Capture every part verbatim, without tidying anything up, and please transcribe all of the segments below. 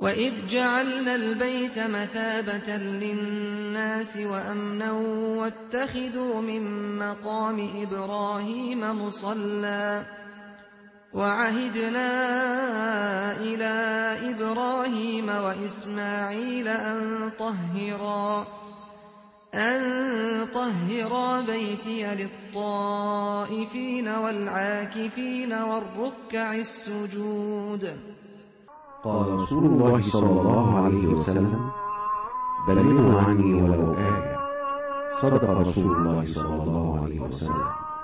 وإذ جعلنا البيت مثابة للناس وأمنا واتخذوا من مقام إبراهيم مصلى وعهدنا إلى إبراهيم وإسماعيل أن طهرا أن طهرا بيتي للطائفين والعاكفين والركع السجود. قال رسول الله صلى الله عليه وسلم: بلغوا عني ولو آية. صدق رسول الله صلى الله عليه وسلم.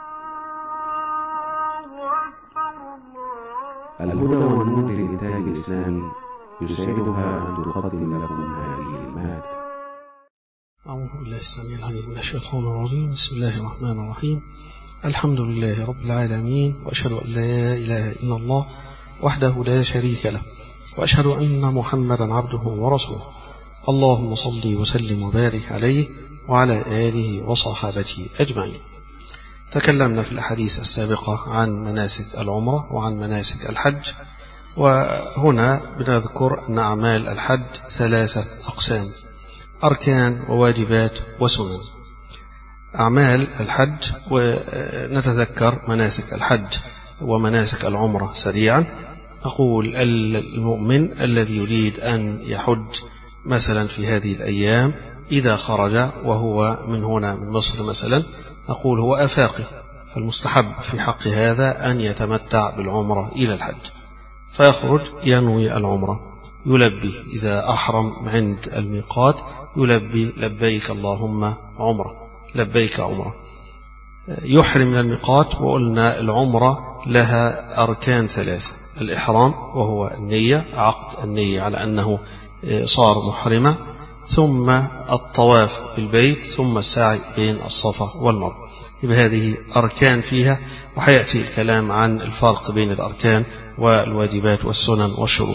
الهدى والنور للإنتاج الإسلامي يسعدها أن تقدم لكم هذه المادة. أعوذ بالله السميع العليم من الشيطان الرجيم. بسم الله الرحمن الرحيم. الحمد لله رب العالمين، وأشهد أن لا إله إلا الله وحده لا شريك له، وأشهد أن محمدا عبده ورسوله. اللهم صل وسلم وبارك عليه وعلى آله وصحابته أجمعين. تكلمنا في الأحاديث السابقة عن مناسك العمرة وعن مناسك الحج، وهنا بنذكر أن أعمال الحج ثلاثة أقسام: أركان وواجبات وسنن. أعمال الحج، ونتذكر مناسك الحج ومناسك العمرة سريعا. أقول المؤمن الذي يريد أن يحج مثلا في هذه الأيام إذا خرج وهو من هنا من مصر مثلا، أقول هو أفاقي، فالمستحب في حق هذا أن يتمتع بالعمرة إلى الحج، فيخرج ينوي العمرة، يلبي إذا أحرم عند الميقات، يلبي لبيك اللهم عمرة، لبيك عمرة، يحرم من الميقات. وقلنا العمرة لها أركان ثلاثة: الإحرام وهو النية، عقد النية على أنه صار محرمة، ثم الطواف بالبيت، ثم السعي بين الصفا والمروة. يبقى هذه أركان فيها، وحيأتي الكلام عن الفرق بين الأركان والواجبات والسنن والشروط.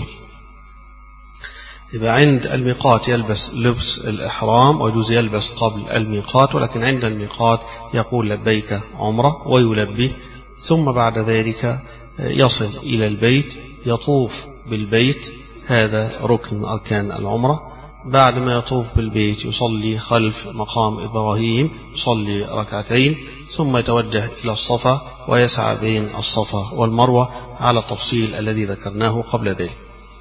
يبقى عند الميقات يلبس لبس الإحرام، ويجوز يلبس قبل الميقات، ولكن عند الميقات يقول لبيك عمرة ويلبي، ثم بعد ذلك يصل إلى البيت، يطوف بالبيت، هذا ركن أركان العمرة. بعد ما يطوف بالبيت يصلي خلف مقام إبراهيم، يصلي ركعتين، ثم يتوجه إلى الصفا ويسعى بين الصفا والمروة على التفصيل الذي ذكرناه قبل ذلك.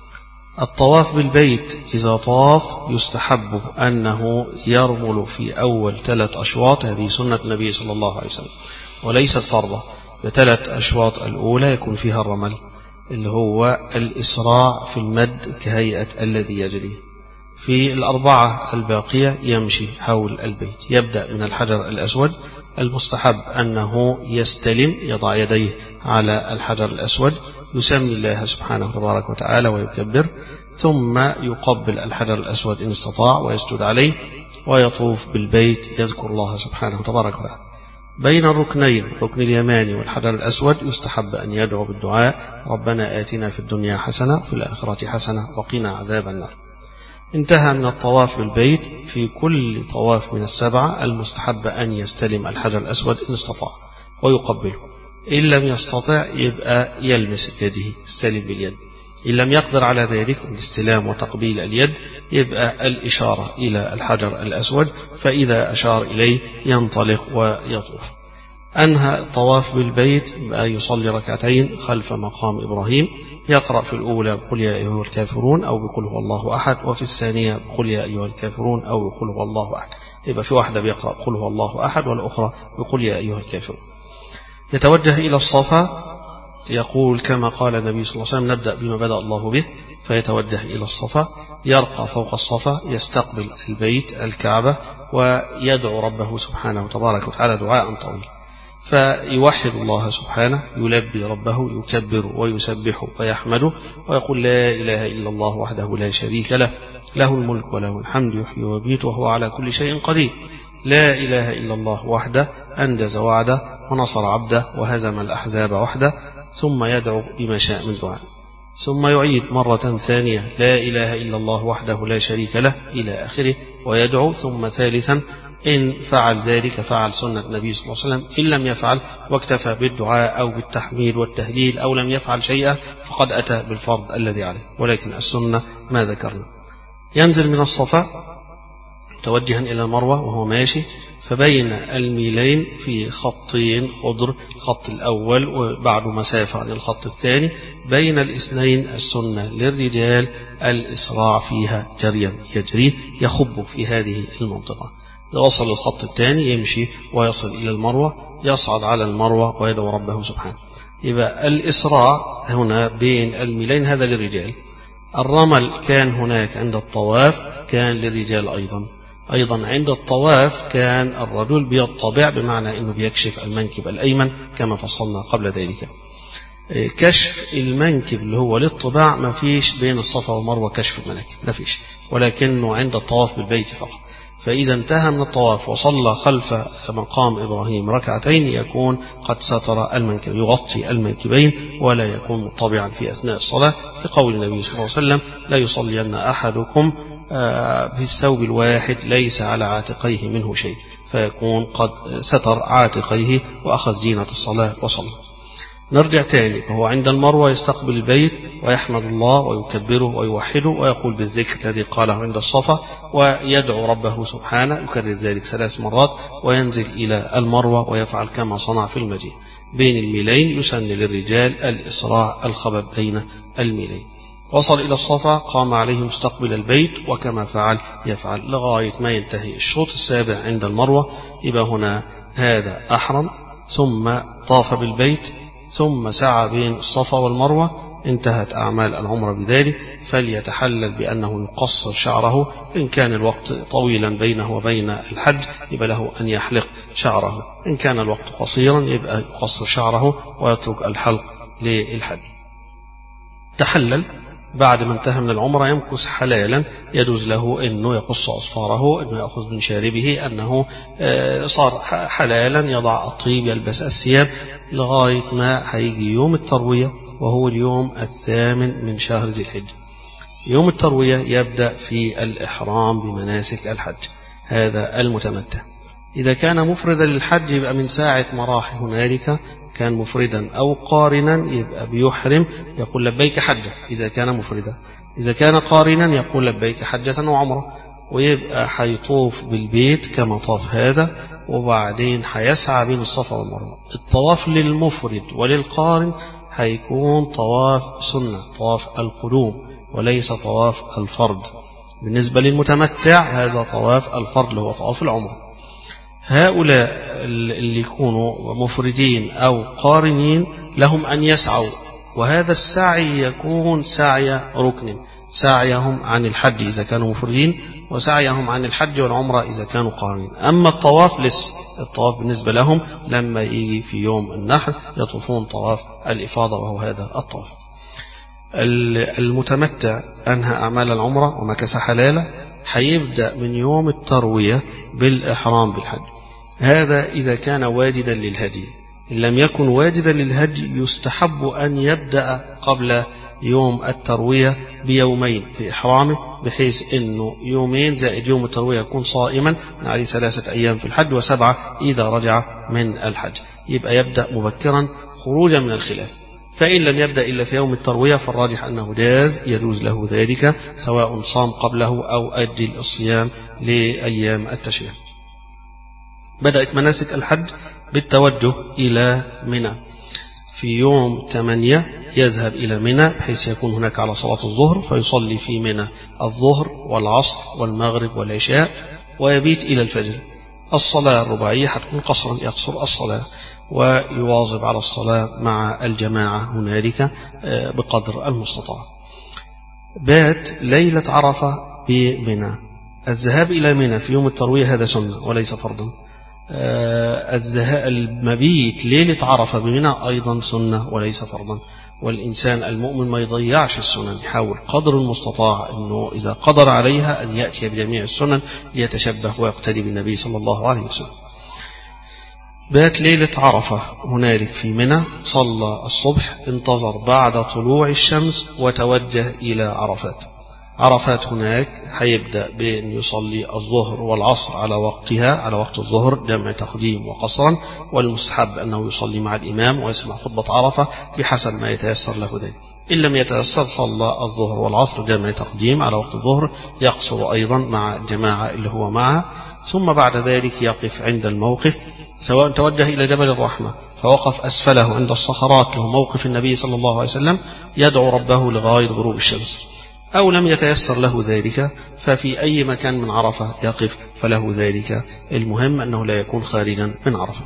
الطواف بالبيت إذا طاف يستحب أنه يرمل في أول ثلاث أشواط، هذه سنة النبي صلى الله عليه وسلم وليست فرضة. بثلاث أشواط الأولى يكون فيها الرمل، اللي هو الإسراع في المد كهيئة الذي يجري. في الأربعة الباقية يمشي حول البيت، يبدأ من الحجر الأسود. المستحب أنه يستلم، يضع يديه على الحجر الأسود، يسمي الله سبحانه تبارك وتعالى ويكبر، ثم يقبل الحجر الأسود إن استطاع ويسجد عليه، ويطوف بالبيت يذكر الله سبحانه تبارك وتعالى. بين الركنين، الركن اليماني والحجر الأسود، يستحب أن يدعو بالدعاء: ربنا آتنا في الدنيا حسنة وفي الآخرة حسنة وقنا عذاب النار. انتهى من الطواف بالبيت. في كل طواف من السبعة المستحب أن يستلم الحجر الأسود إن استطاع ويقبله. إن لم يستطع يبقى يلمس يده، يستلم باليد. إن لم يقدر على ذلك الاستلام وتقبيل اليد، يبقى الإشارة إلى الحجر الأسود، فإذا أشار إليه ينطلق ويطوف. أنهى الطواف بالبيت بأن يصلي ركعتين خلف مقام إبراهيم، يقرأ في الأولى بقل يا أيها الكافرون أو بقل هو الله أحد، وفي الثانية بقل يا أيها الكافرون أو بقل هو الله أحد. يبقى في واحدة بيقرأ بقل هو الله أحد، والأخرى بقل يا أيها الكافرون. يتوجه إلى الصفا، يقول كما قال النبي صلى الله عليه وسلم: نبدأ بما بدأ الله به. فيتوجه إلى الصفا، يرقى فوق الصفا، يستقبل البيت الكعبة، ويدعو ربه سبحانه تبارك وتعالى دعاء طويل. فيوحد الله سبحانه، يلبي ربه، يكبر ويسبح ويحمده، ويقول: لا إله إلا الله وحده لا شريك له، له الملك وله الحمد، يحيي ويميت وهو على كل شيء قدير. لا إله إلا الله وحده، أنجز وعده ونصر عبده وهزم الأحزاب وحده. ثم يدعو بما شاء من دعاء، ثم يعيد مرة ثانية: لا إله إلا الله وحده لا شريك له، إلى آخره، ويدعو. ثم ثالثا إن فعل ذلك فعل سنة النبي صلى الله عليه وسلم، إن لم يفعل واكتفى بالدعاء أو بالتحميد والتهليل أو لم يفعل شيئا فقد أتى بالفرض الذي عليه، ولكن السنة ما ذكرنا. ينزل من الصفا متوجها إلى المروة وهو ماشي، فبين الميلين في خطين خضر، الخط الأول وبعد مسافة عن الخط الثاني، بين الاثنين السنة للرجال الإسراع فيها جريا، يجري يخب في هذه المنطقة. إذا وصل الخط الثاني يمشي ويصل إلى المروة، يصعد على المروة ويدعو ربه سبحانه. يبقى الإسراع هنا بين الميلين هذا للرجال. الرمل كان هناك عند الطواف كان للرجال أيضا. أيضا عند الطواف كان الرجل بيطبع، بمعنى أنه بيكشف المنكب الأيمن كما فصلنا قبل ذلك. كشف المنكب اللي هو للطباع ما فيش بين الصفا والمروة كشف المناكب، ما فيش، ولكنه عند الطواف بالبيت فقط. فإذا انتهى من الطواف وصلى خلف مقام إبراهيم ركعتين يكون قد ستر المنكب، يغطي المنكبين ولا يكون مطبعا في أثناء الصلاة، لقول النبي صلى الله عليه وسلم: لا يصلين أحدكم في الثوب الواحد ليس على عاتقيه منه شيء، فيكون قد ستر عاتقيه وأخذ زينة الصلاة وصلى. نرجع تاني، فهو عند المروة يستقبل البيت ويحمد الله ويكبره ويوحده ويقول بالذكر الذي قاله عند الصفا، ويدعو ربه سبحانه، يكرر ذلك ثلاث مرات، وينزل إلى المروة ويفعل كما صنع في المجيء. بين الميلين يسن للرجال الإسراع الخبب بين الميلين. وصل إلى الصفا قام عليه مستقبل البيت، وكما فعل يفعل لغاية ما ينتهي الشوط السابع عند المروة. يبقى هنا هذا أحرم، ثم طاف بالبيت، ثم سعى بين الصفا والمروة، انتهت أعمال العمرة بذلك. فليتحلل بأنه يقصر شعره، إن كان الوقت طويلا بينه وبين الحج يبقى له أن يحلق شعره، إن كان الوقت قصيرا يبقى يقصر شعره ويترك الحلق للحج. تحلل بعد ما انتهى من العمرة يمكث حلالا، يجوز له أنه يقص أصفاره، أنه يأخذ من شاربه، أنه صار حلالا، يضع الطيب، يلبس الثياب، لغاية ما هيجي يوم التروية وهو اليوم الثامن من شهر ذي الحجة. يوم التروية يبدأ في الإحرام بمناسك الحج، هذا المتمتع. إذا كان مفردا للحج يبقى من ساعة ما راح هنالك كان مفردا أو قارنا يبقى بيحرم، يقول لبيك حجة إذا كان مفردا. إذا كان قارنا يقول لبيك حجة وعمرة، ويبقى حيطوف بالبيت كما طاف هذا، وبعدين حيسعى بين الصفا والمروة. الطواف للمفرد وللقارن هيكون طواف سنة، طواف القدوم، وليس طواف الفرد. بالنسبة للمتمتع هذا طواف الفرد اللي هو طواف العمرة. هؤلاء اللي يكونوا مفردين أو قارنين لهم أن يسعوا، وهذا السعي يكون سعي ركن، سعيهم عن الحج إذا كانوا مفردين، وسعيهم عن الحج والعمرة إذا كانوا قارنين. أما الطواف لسه، الطواف بالنسبة لهم لما يجي في يوم النحر يطوفون طواف الإفاضة، وهو هذا الطواف. المتمتع أنهى أعمال العمرة ومكث حلاله، حيبدأ من يوم التروية بالإحرام بالحج. هذا إذا كان واجدا للهدي. إن لم يكن واجدا للهدي يستحب أن يبدأ قبل يوم التروية بيومين في إحرامه، بحيث أنه يومين زائد يوم التروية يكون صائما، عليه ثلاثة أيام في الحج وسبعة إذا رجع من الحج. يبقى يبدأ مبكرا خروجا من الخلاف. فإن لم يبدأ إلا في يوم التروية فالراجح أنه جاز، يجوز له ذلك سواء صام قبله أو أجل الصيام لأيام التشريق. بدأت مناسك الحج بالتوجه إلى منى. في يوم ثمانية يذهب إلى منى بحيث يكون هناك على صلاة الظهر، فيصلي في منى الظهر والعصر والمغرب والعشاء، ويبيت إلى الفجر. الصلاة الرباعية حتكون قصرا، يقصر الصلاة ويواظب على الصلاة مع الجماعة هنالك بقدر المستطاع. بات ليلة عرفة بمنى. الذهاب إلى منى في يوم التروية هذا سنة وليس فرضا. المبيت ليلة عرفة بمنى أيضا سنة وليس فرضا. والإنسان المؤمن ما يضيعش السنن، يحاول قدر المستطاع أنه إذا قدر عليها أن يأتي بجميع السنن ليتشبه ويقتدي بالنبي صلى الله عليه وسلم. بات ليلة عرفة هنالك في منى، صلى الصبح، انتظر بعد طلوع الشمس وتوجه إلى عرفات. عرفات هناك هيبدأ بأن يصلي الظهر والعصر على وقتها، على وقت الظهر جمع تقديم وقصرا، والمستحب أنه يصلي مع الإمام ويسمع خطبة عرفة بحسب ما يتيسر له ذلك. إن لم يتيسر صلى الظهر والعصر جمع تقديم على وقت الظهر، يقصر أيضا مع الجماعة اللي هو معه، ثم بعد ذلك يقف عند الموقف، سواء توجه إلى جبل الرحمة فوقف أسفله عند الصخرات له موقف النبي صلى الله عليه وسلم يدعو ربه لغاية غروب الشمس، أو لم يتيسر له ذلك ففي أي مكان من عرفة يقف فله ذلك، المهم أنه لا يكون خارجا من عرفة.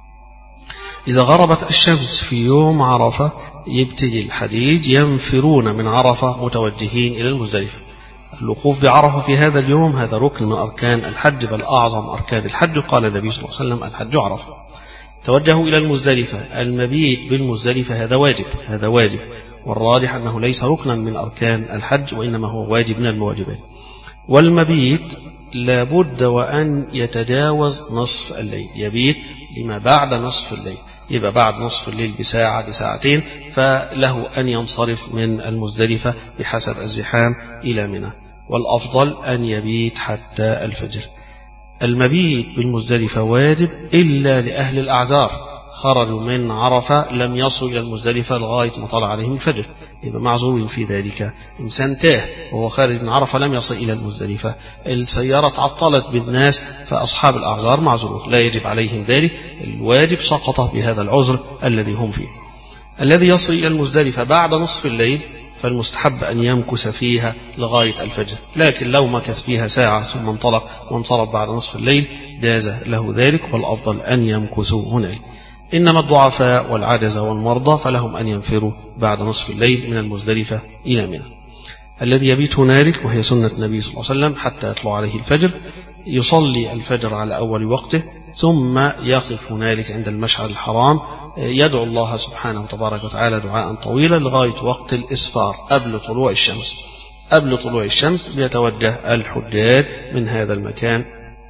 إذا غربت الشمس في يوم عرفة يبتدي الحجيج ينفرون من عرفة متوجهين إلى المزدلفة. الوقوف بعرفة في هذا اليوم هذا ركن من أركان الحج، بل أعظم أركان الحج، قال النبي صلى الله عليه وسلم الحج عرفة. توجهوا إلى المزدلفة، المبيت بالمزدلفة هذا واجب، هذا واجب، والراجح أنه ليس ركنا من أركان الحج وإنما هو واجب من المواجبات. والمبيت لابد وأن يتجاوز نصف الليل، يبيت لما بعد نصف الليل، يبقى بعد نصف الليل بساعة بساعتين فله أن ينصرف من المزدلفة بحسب الزحام إلى منى، والأفضل أن يبيت حتى الفجر. المبيت بالمزدلفة واجب إلا لأهل الأعذار، خرجوا من عرفة لم يصلوا إلى المزدلفة لغاية ما طلع عليهم الفجر، يبقى معذور في ذلك. إنسان تاه وهو خارج من عرفة لم يصل إلى المزدلفة، السيارة تعطلت بالناس، فأصحاب الأعذار معذورون لا يجب عليهم ذلك، الواجب سقط بهذا العذر الذي هم فيه. الذي يصل إلى المزدلفة بعد نصف الليل فالمستحب أن يمكث فيها لغاية الفجر، لكن لو مكث فيها ساعة ثم انطلق وانصرف بعد نصف الليل جاز له ذلك، والأفضل أن يمكثوا هنالك. إنما الضعفاء والعجز والمرضى فلهم أن ينفروا بعد نصف الليل من المزدلفة إلى منى. الذي يبيت هنالك وهي سنة النبي صلى الله عليه وسلم حتى يطلع عليه الفجر، يصلي الفجر على أول وقته ثم يقف هنالك عند المشعر الحرام يدعو الله سبحانه وتبارك وتعالى دعاء طويلا لغاية وقت الإسفار قبل طلوع الشمس. قبل طلوع الشمس بيتوجه الحجاج من هذا المكان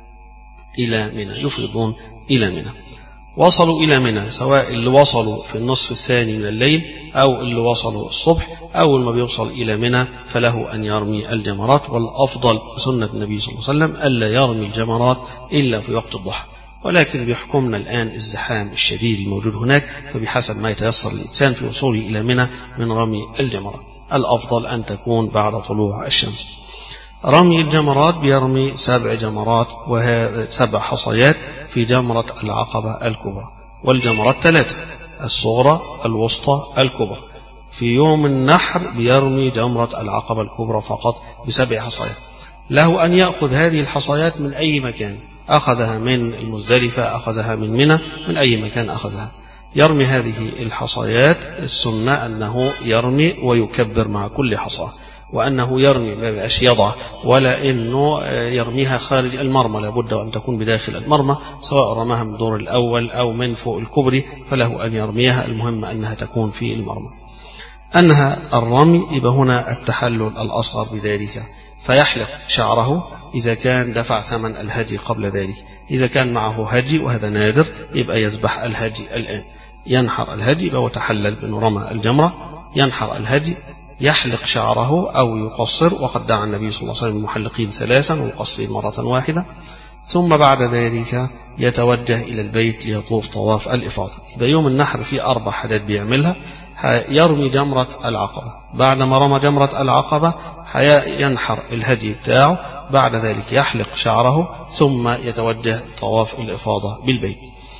إلى منى، يفيضون إلى منى. وصلوا إلى منى سواء اللي وصلوا في النصف الثاني من الليل أو اللي وصلوا الصبح، أول ما بيوصل إلى منى فله أن يرمي الجمرات، والأفضل سنة النبي صلى الله عليه وسلم ألا يرمي الجمرات إلا في وقت الضحى، ولكن بيحكمنا الآن الزحام الشديد الموجود هناك، فبحسب ما يتيسر الإنسان في وصوله إلى منى من رمي الجمرات، الأفضل أن تكون بعد طلوع الشمس. رمي الجمرات بيرمي سبع جمرات وهذا سبع حصيات في جمرة العقبة الكبرى، والجمرات ثلاثة الصغرى الوسطى الكبرى. في يوم النحر بيرمي جمرة العقبة الكبرى فقط بسبع حصيات، له أن يأخذ هذه الحصيات من أي مكان، أخذها من المزدلفة أخذها من منى، من أي مكان أخذها يرمي هذه الحصيات. السنة أنه يرمي ويكبر مع كل حصاة، وأنه يرمي ما بقاش يضع ولا أنه يرميها خارج المرمى، لابد أن تكون بداخل المرمى، سواء رماها من الدور الأول أو من فوق الكبري فله أن يرميها، المهم أنها تكون في المرمى. أنها الرمي يبقى هنا التحلل الأصغر بذلك، فيحلق شعره إذا كان دفع ثمن الهدي قبل ذلك، إذا كان معه هدي وهذا نادر يبقى يذبح الهدي الآن، ينحر الهدي يبقى وتحلل بأنه رمى الجمرة، ينحر الهدي، يحلق شعره أو يقصر، وقد دعا النبي صلى الله عليه وسلم المحلقين ثلاثا ومقصرين مرة واحدة، ثم بعد ذلك يتوجه إلى البيت ليطوف طواف الإفاضة. يبقى يوم النحر في أربع حاجات بيعملها، يرمي جمرة العقبة، بعد ما رمى جمرة العقبة ينحر الهدي بتاعه، بعد ذلك يحلق شعره ثم يتوجه طواف الإفاضة بالبيت.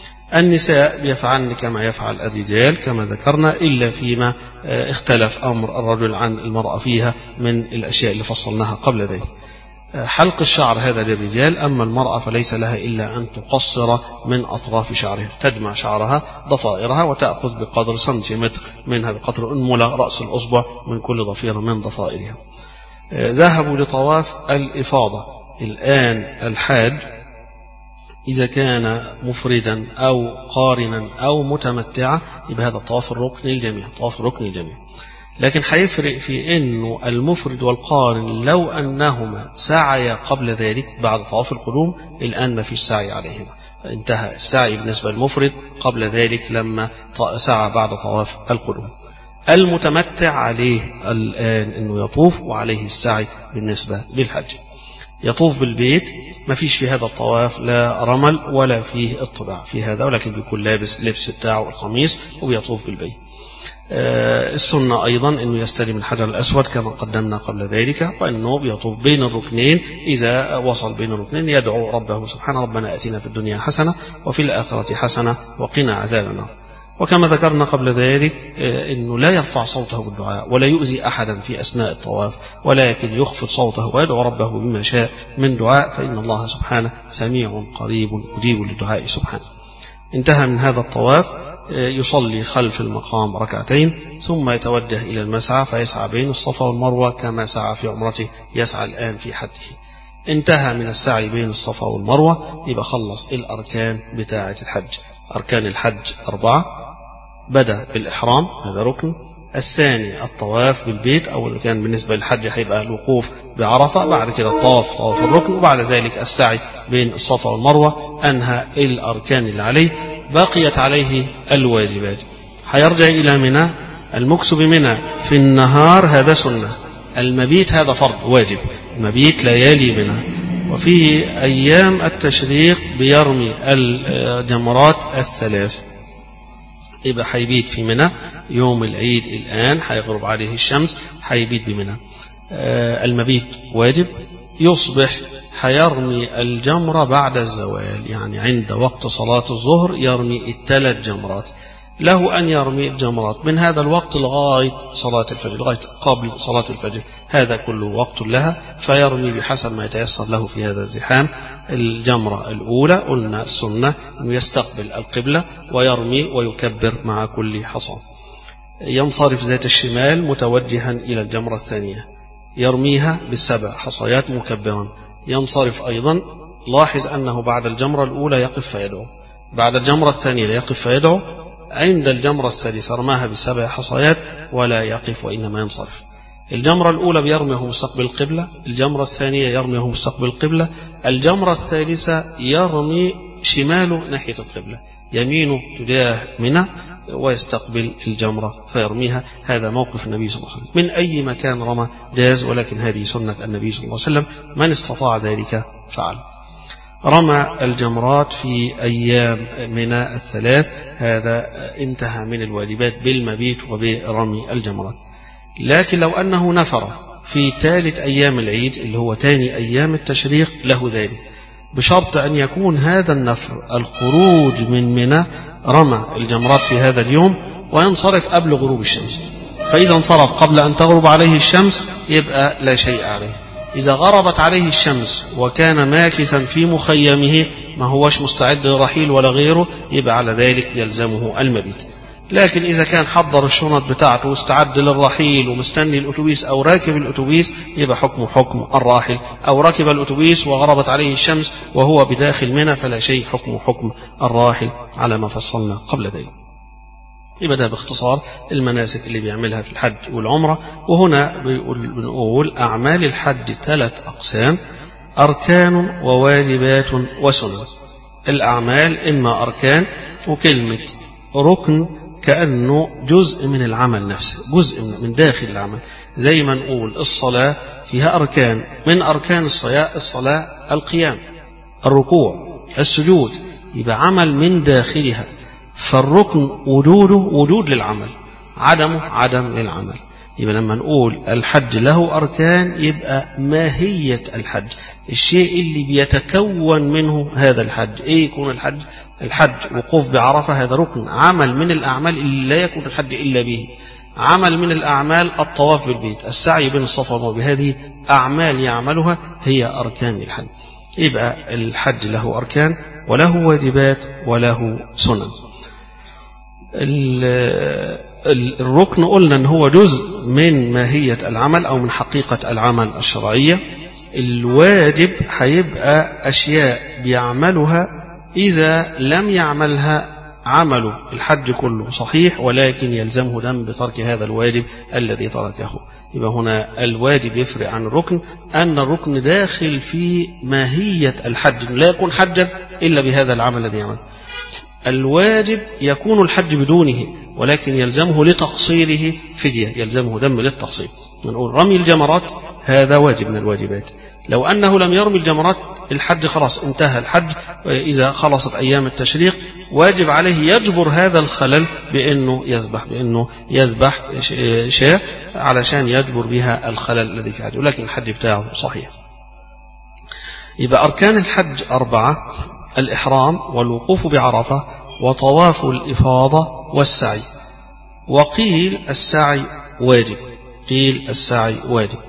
النساء بيفعلن كما يفعل الرجال كما ذكرنا، إلا فيما اختلف أمر الرجل عن المرأة فيها من الأشياء اللي فصلناها قبل ذلك. حلق الشعر هذا للرجال، أما المرأة فليس لها إلا أن تقصر من أطراف شعرها، تجمع شعرها ضفائرها وتأخذ بقدر سنتيمتر منها، بقدر أنملة رأس الأصبع من كل ضفيرة من ضفائرها. ذهبوا لطواف الإفاضة. الآن الحاج إذا كان مفردا أو قارنا أو متمتعا يبقى هذا طواف الركن الجميع، طواف الركن الجميع. لكن حيفرق في أنه المفرد والقارن لو أنهما سعيا قبل ذلك بعد طواف القدوم، الآن ما فيش سعي عليهما، فانتهى السعي بالنسبة للمفرد قبل ذلك لما سعى بعد طواف القدوم. المتمتع عليه الآن أنه يطوف وعليه السعي بالنسبة للحج. يطوف بالبيت، ما فيش في هذا الطواف لا رمل ولا فيه اطباع في هذا، ولكن بيكون لابس لبس بتاعه القميص وبيطوف بالبيت. السنة أيضا أنه يستلم الحجر الأسود كما قدمنا قبل ذلك، وأنه بيطوف بين الركنين، إذا وصل بين الركنين يدعو ربه سبحانه ربنا آتنا في الدنيا حسنة وفي الآخرة حسنة وقنا عذاب النار. وكما ذكرنا قبل ذلك أنه لا يرفع صوته بالدعاء ولا يؤذي أحدا في أثناء الطواف، ولكن يخفض صوته ويدعو ربه بما شاء من دعاء، فإن الله سبحانه سميع قريب مجيب للدعاء سبحانه. انتهى من هذا الطواف يصلي خلف المقام ركعتين، ثم يتوجه إلى المسعى فيسعى بين الصفا والمروة كما سعى في عمرته يسعى الآن في حجه. انتهى من السعي بين الصفا والمروة، يبقى خلص الأركان بتاعة الحج. أركان الحج أربعة، بدأ بالإحرام هذا ركن، الثاني الطواف بالبيت، أو كان بالنسبة للحج هيبقى الوقوف بعرفة، بعد كده الطواف طواف الركن، وبعد ذلك السعي بين الصفا والمروة. أنهى الأركان اللي عليه، بقيت عليه الواجبات. هيرجع إلى منى. المكث بمنى في النهار هذا سنة، المبيت هذا فرض واجب، المبيت ليالي منى. وفي أيام التشريق بيرمي الجمرات الثلاث، يبقى حيبيت في منى يوم العيد. الآن حيغرب عليه الشمس، حيبيت بمنى. المبيت واجب. يصبح حيرمي الجمرة بعد الزوال، يعني عند وقت صلاة الظهر يرمي الثلاث جمرات. له أن يرمي الجمرات من هذا الوقت لغاية صلاة الفجر، لغاية قبل صلاة الفجر، هذا كله وقت لها، فيرمي بحسب ما يتيسر له في هذا الزحام. الجمرة الأولى قلنا السنة أنه يستقبل القبلة ويرمي ويكبر مع كل حصى. ينصرف ذات الشمال متوجها إلى الجمرة الثانية، يرميها بالسبع حصيات مكبرا. ينصرف أيضا، لاحظ أنه بعد الجمرة الأولى يقف فيدعو، بعد الجمرة الثانية لا يقف فيدعو، عند الجمرة الثالثة رماها بسبع حصيات ولا يقف وإنما ينصرف. الجمرة الأولى بيرميه مستقبل القبلة، الجمرة الثانية يرميه مستقبل القبلة، الجمرة الثالثة يرمي شماله ناحية القبلة، يمينه تجاه منى ويستقبل الجمرة فيرميها. هذا موقف النبي صلى الله عليه وسلم، من أي مكان رمى جاز، ولكن هذه سنة النبي صلى الله عليه وسلم، من استطاع ذلك فعل. رمى الجمرات في أيام منى الثلاث، هذا انتهى من الواجبات بالمبيت وبرمي الجمرات. لكن لو أنه نفر في ثالث أيام العيد اللي هو ثاني أيام التشريق له ذلك، بشرط أن يكون هذا النفر الخروج من منى رمى الجمرات في هذا اليوم وينصرف قبل غروب الشمس. فإذا انصرف قبل أن تغرب عليه الشمس يبقى لا شيء عليه. إذا غربت عليه الشمس وكان ماكثا في مخيمه ما هوش مستعد للرحيل ولا غيره، يبقى على ذلك يلزمه المبيت. لكن إذا كان حضر الشنط بتاعته واستعد للرحيل ومستني الأتوبيس أو راكب الأتوبيس، يبقى حكم حكم الراحل، أو ركب الأتوبيس وغربت عليه الشمس وهو بداخل منى فلا شيء حكم حكم الراحل على ما فصلنا قبل ذلك. يبقى ده باختصار المناسك اللي بيعملها في الحج والعمرة. وهنا بنقول أعمال الحج ثلاث أقسام: أركان وواجبات وسنن. الأعمال إما أركان، وكلمة ركن كأنه جزء من العمل نفسه، جزء من داخل العمل. زي ما نقول الصلاة فيها أركان، من أركان الصلاة الصلاة القيام، الركوع، السجود، يبقى عمل من داخلها. فالركن وجوده وجود للعمل، عدمه عدم للعمل. يبقى لما نقول الحج له أركان يبقى ماهية الحج، الشيء اللي بيتكون منه هذا الحج. إيه يكون الحج؟ الحج وقوف بعرفة، هذا ركن، عمل من الأعمال اللي لا يكون الحج إلا به. عمل من الأعمال الطواف بالبيت، السعي بين الصفا والمروة، بهذه أعمال يعملها هي أركان الحج. يبقى الحج له أركان وله واجبات وله سنن. الركن قلنا أن هو جزء من ماهية العمل أو من حقيقة العمل الشرعية. الواجب هيبقى أشياء بيعملها إذا لم يعملها عمله الحج كله صحيح، ولكن يلزمه دم بترك هذا الواجب الذي تركه. يبقى هنا الواجب يفرق عن الركن، أن الركن داخل في ماهية الحج، لا يكون حجا إلا بهذا العمل الذي يعمل. الواجب يكون الحج بدونه، ولكن يلزمه لتقصيره فدية، يلزمه دم للتقصير. نقول رمي الجمرات هذا واجب من الواجبات، لو أنه لم يرمي الجمرات الحج خلاص انتهى الحج. إذا خلصت أيام التشريق واجب عليه يجبر هذا الخلل بأنه يذبح بأنه يذبح شاة علشان يجبر بها الخلل الذي في حجه، ولكن الحج بتاعه صحيح. يبقى أركان الحج أربعة: الإحرام والوقوف بعرفة وطواف الإفاضة والسعي. وقيل السعي واجب، قيل السعي واجب.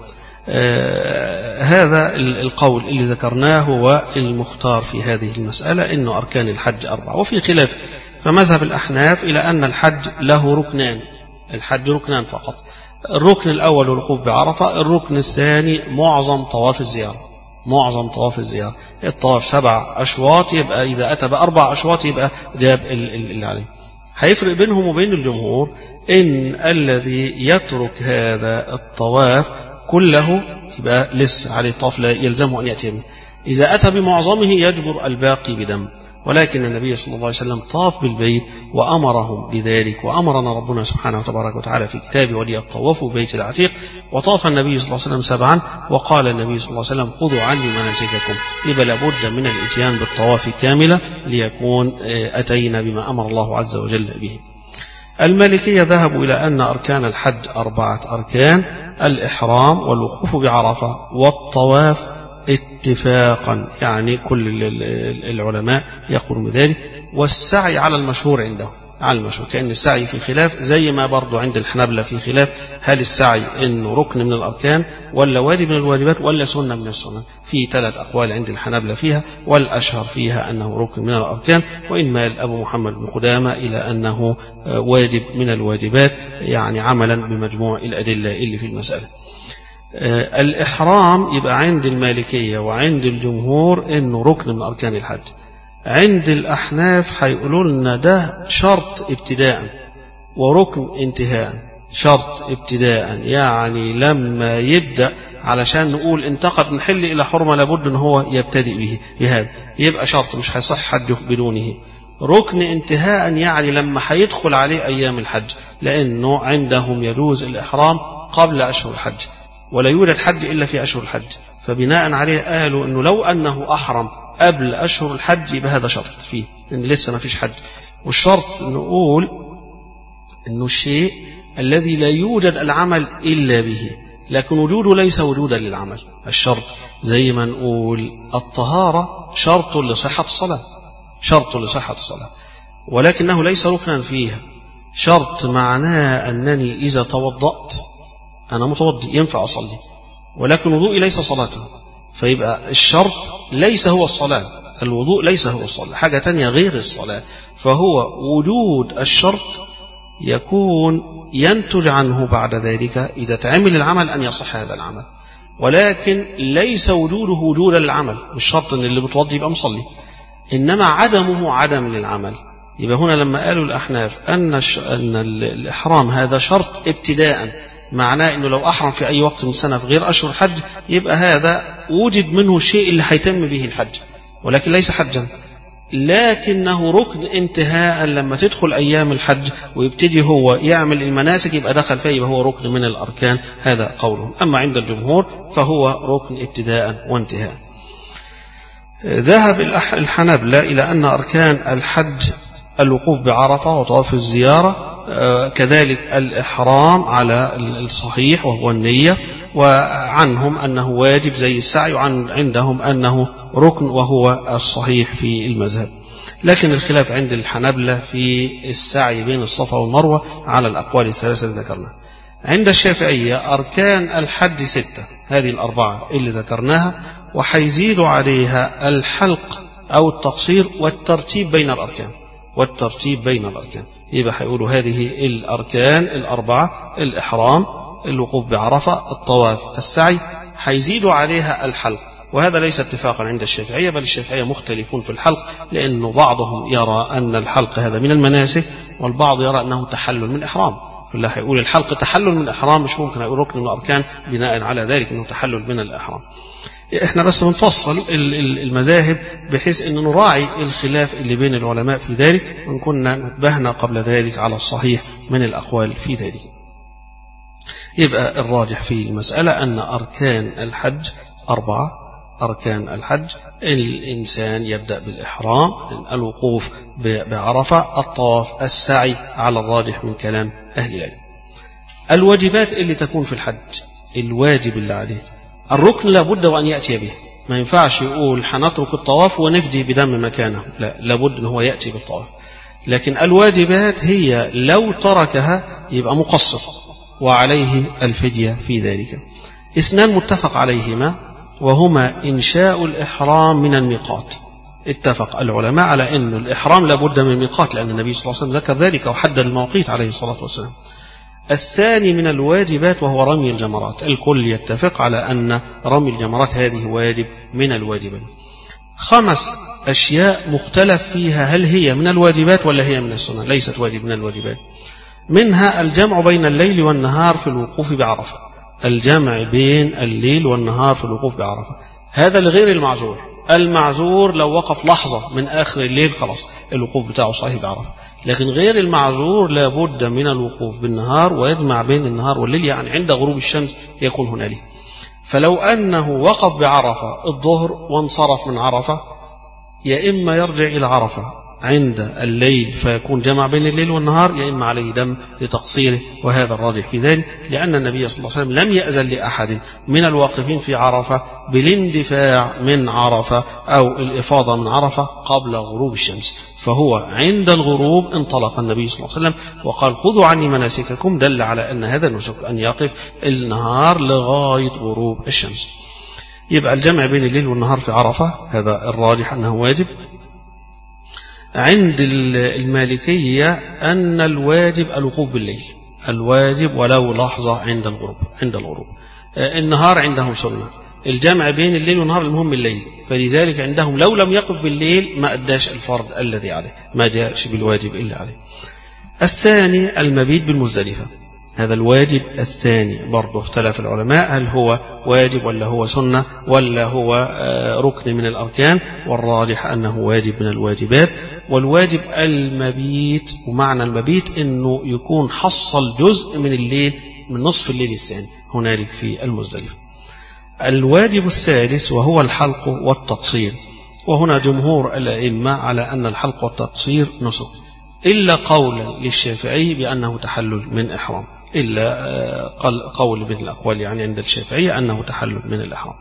آه هذا القول اللي ذكرناه هو المختار في هذه المسألة، إنه أركان الحج أربعة. وفي خلاف، فمذهب الأحناف إلى أن الحج له ركنان، الحج ركنان فقط. الركن الأول الوقوف بعرفة، الركن الثاني معظم طواف الزيارة، معظم طواف الزيارة. الطواف سبع أشواط، يبقى إذا أتى بأربع أشواط يبقى جاب اللي عليه. هيفرق بينهم وبين الجمهور إن الذي يترك هذا الطواف كله يبقى لسه عليه طواف لا يلزمه أن يأتي به، إذا أتى بمعظمه يجبر الباقي بدم. ولكن النبي صلى الله عليه وسلم طاف بالبيت وأمرهم بذلك، وأمرنا ربنا سبحانه وتبارك وتعالى في كتابه وليطوفوا ببيت العتيق. وطاف النبي صلى الله عليه وسلم سبعا، وقال النبي صلى الله عليه وسلم خذوا عني مناسككم. يبقى لابد من الاتيان بالطواف كاملة ليكون أتينا بما أمر الله عز وجل به. المالكية ذهبوا إلى أن أركان الحج أربعة أركان: الإحرام والوقوف بعرفة والطواف اتفاقا، يعني كل العلماء يقولون بذلك، والسعي على المشهور عندهم، على المشهور، كأن السعي في خلاف، زي ما برضو عند الحنابلة في خلاف، هل السعي إنه ركن من الأركان ولا واجب من الواجبات ولا سنة من السنن. في ثلاث أقوال عند الحنابلة فيها، والأشهر فيها أنه ركن من الأركان، وإن مال أبو محمد بن قدامة إلى أنه واجب من الواجبات، يعني عملا بمجموع الأدلة اللي في المسألة. الإحرام يبقى عند المالكية وعند الجمهور إنه ركن من أركان الحج. عند الأحناف هيقولوا لنا ده شرط ابتداء وركن انتهاء. شرط ابتداء يعني لما يبدأ، علشان نقول انتقل من حل إلى حرمة لابد أن هو يبتدئ به بهذا، يبقى شرط مش هيصح حجه بدونه. ركن انتهاء يعني لما هيدخل عليه أيام الحج، لأنه عندهم يجوز الإحرام قبل أشهر الحج، ولا يوجد حج إلا في أشهر الحج، فبناء عليه قالوا أنه لو أنه أحرم قبل أشهر الحج يبقى هذا شرط فيه، إن لسه ما فيش حج. والشرط نقول أنه الشيء الذي لا يوجد العمل إلا به، لكن وجوده ليس وجودا للعمل. الشرط زي ما نقول الطهارة شرط لصحة الصلاة، شرط لصحة الصلاة، ولكنه ليس ركنا فيها. شرط معناه أنني إذا توضأت أنا متوضئ ينفع أصلي، ولكن وضوئي ليس صلاة، فيبقى الشرط ليس هو الصلاة، الوضوء ليس هو الصلاة، حاجة تانية غير الصلاة. فهو وجود الشرط يكون ينتج عنه بعد ذلك إذا تعمل العمل أن يصح هذا العمل، ولكن ليس وجوده وجودا للعمل. مش شرط أن اللي بتوضي يبقى مصلي، إنما عدمه عدم للعمل. يبقى هنا لما قالوا الأحناف أن أن الإحرام هذا شرط ابتداء، معناه أنه لو أحرم في أي وقت من السنة في غير أشهر الحج يبقى هذا وجد منه الشيء اللي هيتم به الحج، ولكن ليس حجا، لكنه ركن انتهاء. لما تدخل أيام الحج ويبتدي هو يعمل المناسك يبقى دخل فيه، يبقى هو ركن من الأركان. هذا قولهم. أما عند الجمهور فهو ركن ابتداء وانتهاء. ذهب الحنابلة إلى أن أركان الحج الوقوف بعرفة وطواف الزيارة، كذلك الإحرام على الصحيح وهو النية، وعنهم أنه واجب زي السعي، وعن عندهم أنه ركن وهو الصحيح في المذهب. لكن الخلاف عند الحنابلة في السعي بين الصفا والمروة على الأقوال الثلاثة التي ذكرناها. عند الشافعية أركان الحج ستة، هذه الأربعة اللي ذكرناها، وحيزيد عليها الحلق أو التقصير والترتيب بين الأركان، والترتيب بين الأركان. يبقى حيقولوا هذه الأركان الأربعة: الإحرام، الوقوف بعرفة، الطواف، السعي، حيزيدوا عليها الحلق. وهذا ليس اتفاقا عند الشافعية، بل الشافعية مختلفون في الحلق، لأنه بعضهم يرى أن الحلق هذا من المناسك، والبعض يرى أنه تحلل من إحرام، اللي هيقول الحلق تحلل من الإحرام مش ممكن هيقول ركن من الأركان بناء على ذلك أنه تحلل من الإحرام. احنا بس بنفصل المذاهب بحيث أن نراعي الخلاف اللي بين العلماء في ذلك، وإن كنا نتبهنا قبل ذلك على الصحيح من الأقوال في ذلك. يبقى الراجح في المسألة أن أركان الحج أربعة. أركان الحج الإنسان يبدأ بالإحرام، الوقوف بعرفة، الطواف، السعي على الراجح من كلام أهل العلم. الواجبات اللي تكون في الحج، الواجب اللي عليه الركن لابد وأن يأتي به، ما ينفعش يقول حنترك الطواف ونفدي بدم مكانه، لا، لابد أن هو يأتي بالطواف. لكن الواجبات هي لو تركها يبقى مقصر وعليه الفدية في ذلك. اثنان متفق عليهما وهما إنشاء الإحرام من الميقات. اتفق العلماء على أن الإحرام لابد من الميقات، لأن النبي صلى الله عليه وسلم ذكر ذلك وحدد المواقيت عليه الصلاة والسلام. الثاني من الواجبات وهو رمي الجمرات، الكل يتفق على أن رمي الجمرات هذه واجب من الواجبات. خمس أشياء مختلف فيها هل هي من الواجبات ولا هي من السنة، ليست واجب من الواجبات. منها الجمع بين الليل والنهار في الوقوف بعرفة، الجمع بين الليل والنهار في الوقوف بعرفة، هذا لغير المعذور. المعذور لو وقف لحظة من آخر الليل خلاص الوقوف بتاعه صحيح بعرفة، لكن غير المعذور لابد من الوقوف بالنهار ويجمع بين النهار والليل، يعني عند غروب الشمس يكون هنالك. فلو أنه وقف بعرفة الظهر وانصرف من عرفة، يا إما يرجع إلى عرفة عند الليل فيكون جمع بين الليل والنهار، يا إما عليه دم لتقصيره، وهذا الراجح في ذلك، لأن النبي صلى الله عليه وسلم لم يأذن لأحد من الواقفين في عرفة بالاندفاع من عرفة أو الإفاضة من عرفة قبل غروب الشمس، فهو عند الغروب انطلق النبي صلى الله عليه وسلم وقال خذوا عني مناسككم، دل على أن هذا النسك أن يقف النهار لغاية غروب الشمس. يبقى الجمع بين الليل والنهار في عرفة هذا الراجح أنه واجب. عند المالكية أن الواجب الوقوف بالليل، الواجب ولو لحظة عند الغروب. عند الغروب النهار عندهم سنة، الجمع بين الليل والنهار المهم الليل، فلذلك عندهم لو لم يقف بالليل ما أداش الفرض الذي عليه، ما جاءش بالواجب إلا عليه. الثاني المبيت بالمزدلفة، هذا الواجب الثاني برضه اختلف العلماء هل هو واجب ولا هو سنة ولا هو ركن من الأركان، والراجح أنه واجب من الواجبات. والواجب المبيت، ومعنى المبيت أنه يكون حصل جزء من الليل من نصف الليل الثاني هنالك في المزدلفة. الواجب الثالث وهو الحلق والتقصير، وهنا جمهور الأئمة على أن الحلق والتقصير نسك، إلا قولا للشافعي بأنه تحلل من إحرام، إلا قول من الأقوال يعني عند الشافعية أنه تحلل من الإحرام.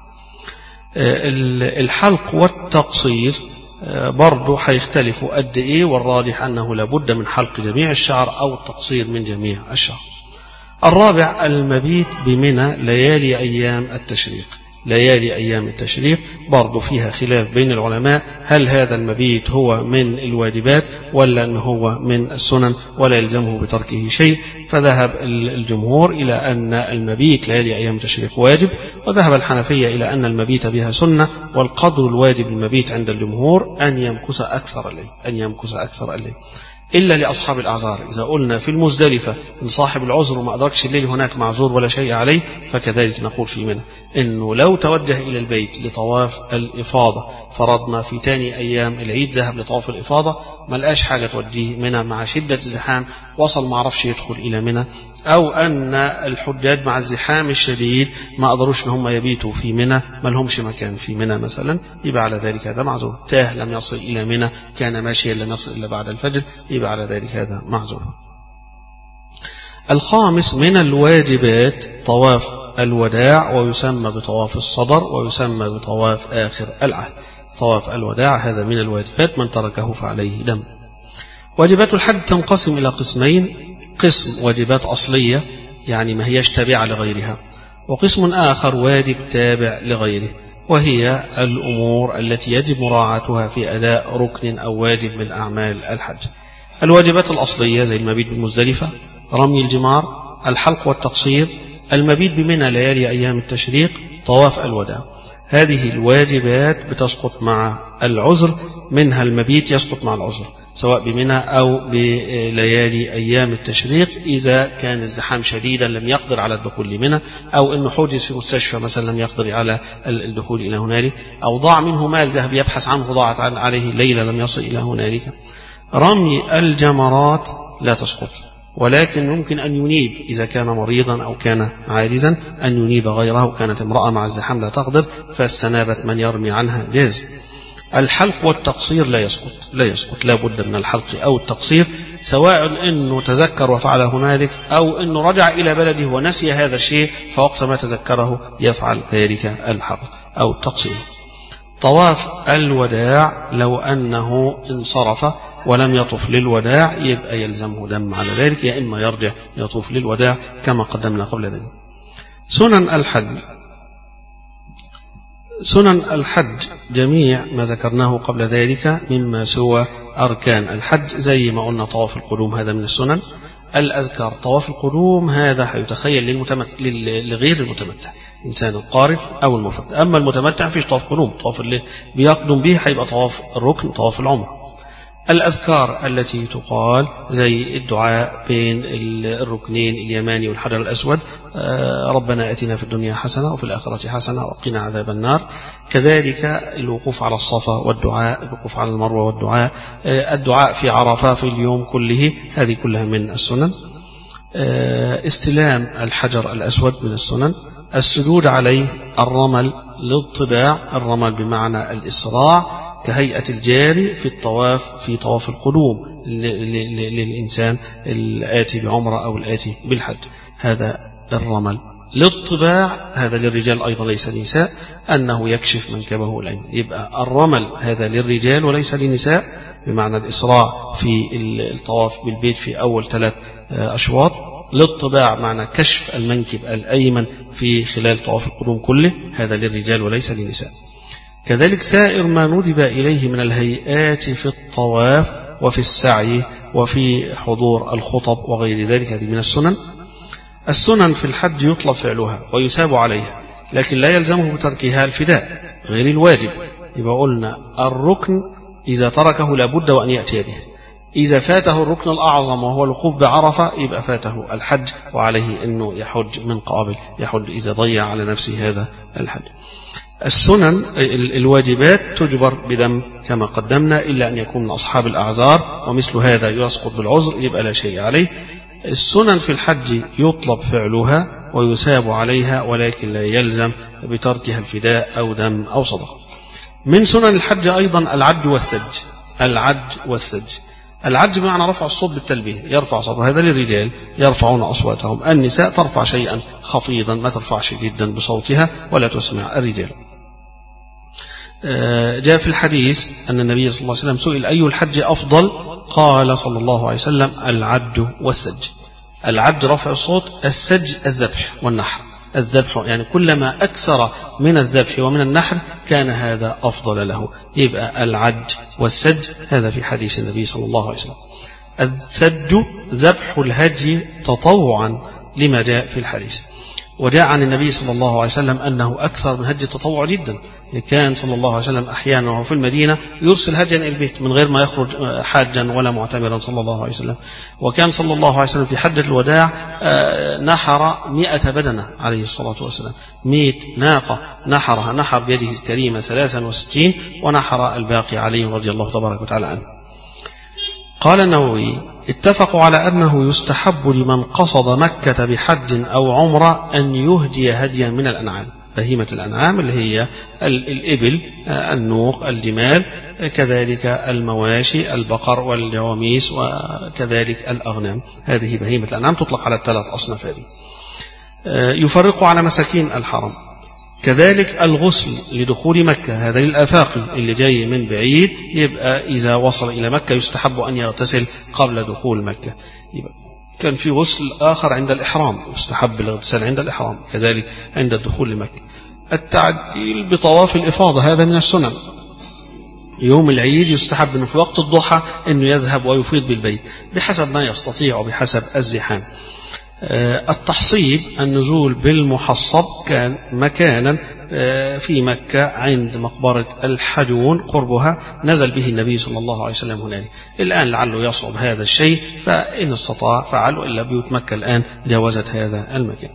الحلق والتقصير برضو هيختلفوا قد إيه، والراجح أنه لابد من حلق جميع الشعر أو التقصير من جميع الشعر. الرابع المبيت بمنى ليالي أيام التشريق، ليالي أيام التشريق برضو فيها خلاف بين العلماء هل هذا المبيت هو من الواجبات ولا أنه هو من السنن ولا يلزمه بتركه شيء. فذهب الجمهور إلى أن المبيت ليالي أيام التشريق واجب، وذهب الحنفية إلى أن المبيت بها سنة، والقدر الواجب المبيت عند الجمهور أن يمكث أكثر الليل، أن يمكث أكثر الليل، إلا لأصحاب الأعذار. إذا قلنا في المزدلفة إن صاحب العذر وما أدركش الليل هناك معذور ولا شيء عليه، فكذلك نقول في منى إنه لو توجه إلى البيت لطواف الإفاضة، فرضنا في تاني أيام العيد ذهب لطواف الإفاضة ما لقاش حاجة توديه منى مع شدة الزحام، وصل ما عرفش يدخل إلى منى، أو أن الحجاج مع الزحام الشديد ما قدروش إن هم يبيتوا في منى، ما لهمش مكان في منى مثلا، يبقى على ذلك هذا معذور. تاه لم يصل إلى منى، كان ماشيا لم يصل إلا بعد الفجر، يبقى على ذلك هذا معذور. الخامس من الواجبات طواف الوداع، ويسمى بطواف الصدر ويسمى بطواف آخر العهد. طواف الوداع هذا من الواجبات، من تركه فعليه دم. واجبات الحج تنقسم إلى قسمين، قسم واجبات أصلية يعني ما هيش تابعة لغيرها، وقسم آخر واجب تابع لغيره، وهي الأمور التي يجب مراعاتها في أداء ركن أو واجب من أعمال الحج. الواجبات الأصلية زي المبيت بالمزدلفة، رمي الجمار، الحلق والتقصير، المبيت بمنى ليالي أيام التشريق، طواف الوداع. هذه الواجبات بتسقط مع العذر، منها المبيت يسقط مع العذر سواء بمنى أو بليالي أيام التشريق إذا كان الزحام شديدا لم يقدر على الدخول لمنى، أو أنه حجز في مستشفى مثلا لم يقدر على الدخول إلى هنالك، أو ضاع منه مال ذهب يبحث عنه ضاعت عليه ليلة لم يصل إلى هنالك. رمي الجمرات لا تسقط، ولكن ممكن أن ينيب إذا كان مريضا أو كان عاجزا أن ينيب غيره، كانت امرأة مع الزحام لا تقدر فاستنابت من يرمي عنها جاز. الحلق والتقصير لا يسقط لا يسقط لا بد من الحلق أو التقصير، سواء أنه تذكر وفعل هنالك أو أنه رجع إلى بلده ونسي هذا الشيء فوقت ما تذكره يفعل ذلك الحلق أو التقصير. طواف الوداع لو أنه انصرف ولم يطف للوداع يبقى يلزمه دم على ذلك، يا إما يرجع يطوف للوداع كما قدمنا قبل ذلك. سنن الحج سنن الحج جميع ما ذكرناه قبل ذلك مما سوى أركان الحج، زي ما قلنا طواف القدوم هذا من السنن. الأذكار طواف القدوم هذا حيتخيل للمتمتع لغير المتمتع، إنسان القارن أو المفرد. أما المتمتع فيش طواف قدوم، طواف اللي بيقدم به حيبقى طواف الركن طواف العمر. الأذكار التي تقال زي الدعاء بين الركنين اليماني والحجر الأسود، ربنا آتنا في الدنيا حسنة وفي الآخرة حسنة وقنا عذاب النار. كذلك الوقوف على الصفا والدعاء، الوقوف على المروة والدعاء، الدعاء في عرفة في اليوم كله، هذه كلها من السنن. استلام الحجر الأسود من السنن. السجود عليه. الرمل للطباع، الرمل بمعنى الإسراع كهيئة الجاري في الطواف في طواف القدوم للإنسان الآتي بعمرة أو الآتي بالحج، هذا الرمل. للطباع هذا للرجال أيضا ليس للنساء، أنه يكشف منكبه الأيمن. يبقى الرمل هذا للرجال وليس للنساء بمعنى الإسراع في الطواف بالبيت في أول ثلاث أشواط. للطباع معنى كشف المنكب الأيمن في خلال طواف القدوم كله، هذا للرجال وليس للنساء. كذلك سائر ما ندب إليه من الهيئات في الطواف وفي السعي وفي حضور الخطب وغير ذلك، هذه من السنن. السنن في الحج يطلب فعلها ويثاب عليها، لكن لا يلزمه بتركها الفداء غير الواجب. يبقى قلنا الركن إذا تركه لابد وأن يأتي به، إذا فاته الركن الأعظم وهو الوقوف بعرفة يبقى فاته الحج وعليه أنه يحج من قابل، يحج إذا ضيع على نفسه هذا الحج. السنن الواجبات تجبر بدم كما قدمنا، إلا أن يكون من أصحاب الأعذار، ومثل هذا يسقط بالعذر يبقى لا شيء عليه. السنن في الحج يطلب فعلها ويثاب عليها، ولكن لا يلزم بتركها الفداء أو دم أو صدقة. من سنن الحج أيضا العج والسج. العج والسج العج بمعنى رفع الصوت بالتلبية، يرفع صوته، هذا للرجال يرفعون أصواتهم. النساء ترفع شيئا خفيضا، ما ترفعش جدا بصوتها ولا تسمع الرجال. جاء في الحديث أن النبي صلى الله عليه وسلم سئل أي الحج أفضل، قال صلى الله عليه وسلم العج والسج. العج رفع الصوت، السج الذبح والنحر. الذبح يعني كلما أكثر من الذبح ومن النحر كان هذا أفضل له، يبقى العج والسج هذا في حديث النبي صلى الله عليه وسلم. السج ذبح الهدي تطوعا لما جاء في الحديث. وجاء عن النبي صلى الله عليه وسلم أنه أكثر من هدي التطوع جدا، كان صلى الله عليه وسلم أحيانا وهو في المدينة يرسل هديا إلى البيت من غير ما يخرج حاجا ولا معتمرا صلى الله عليه وسلم. وكان صلى الله عليه وسلم في حجة الوداع نحر مئة بدنة عليه الصلاة والسلام، مئة ناقة نحرها، نحر بيده الكريمة ثلاثا وستين، ونحر الباقي عليه رضي الله تبارك وتعالى عنه. قال النووي اتفقوا على أنه يستحب لمن قصد مكة بحج أو عمرة أن يهدي هديا من الأنعام، بهيمة الأنعام اللي هي الإبل، النوق، الجمال، كذلك المواشي، البقر والجواميس، وكذلك الأغنام. هذه بهيمة الأنعام تطلق على الثلاث أصناف هذه. يفرق على مساكين الحرم. كذلك الغسل لدخول مكة، هذا للآفاقي اللي جاي من بعيد، يبقى إذا وصل إلى مكة يستحب أن يغتسل قبل دخول مكة. يبقى كان في غسل آخر عند الإحرام، يستحب الاغتسال عند الإحرام، كذلك عند الدخول لمكة. التعجيل بطواف الإفاضة هذا من السنن. يوم العيد يستحب أنه في وقت الضحى أنه يذهب ويفيض بالبيت بحسب ما يستطيع وبحسب الزحام. التحصيب النزول بالمحصب كان مكانا في مكة عند مقبرة الحجون قربها، نزل به النبي صلى الله عليه وسلم هنالك. الآن لعله يصعب هذا الشيء، فإن استطاع فعل، وإلا بيوت مكة الآن جاوزت هذا المكان.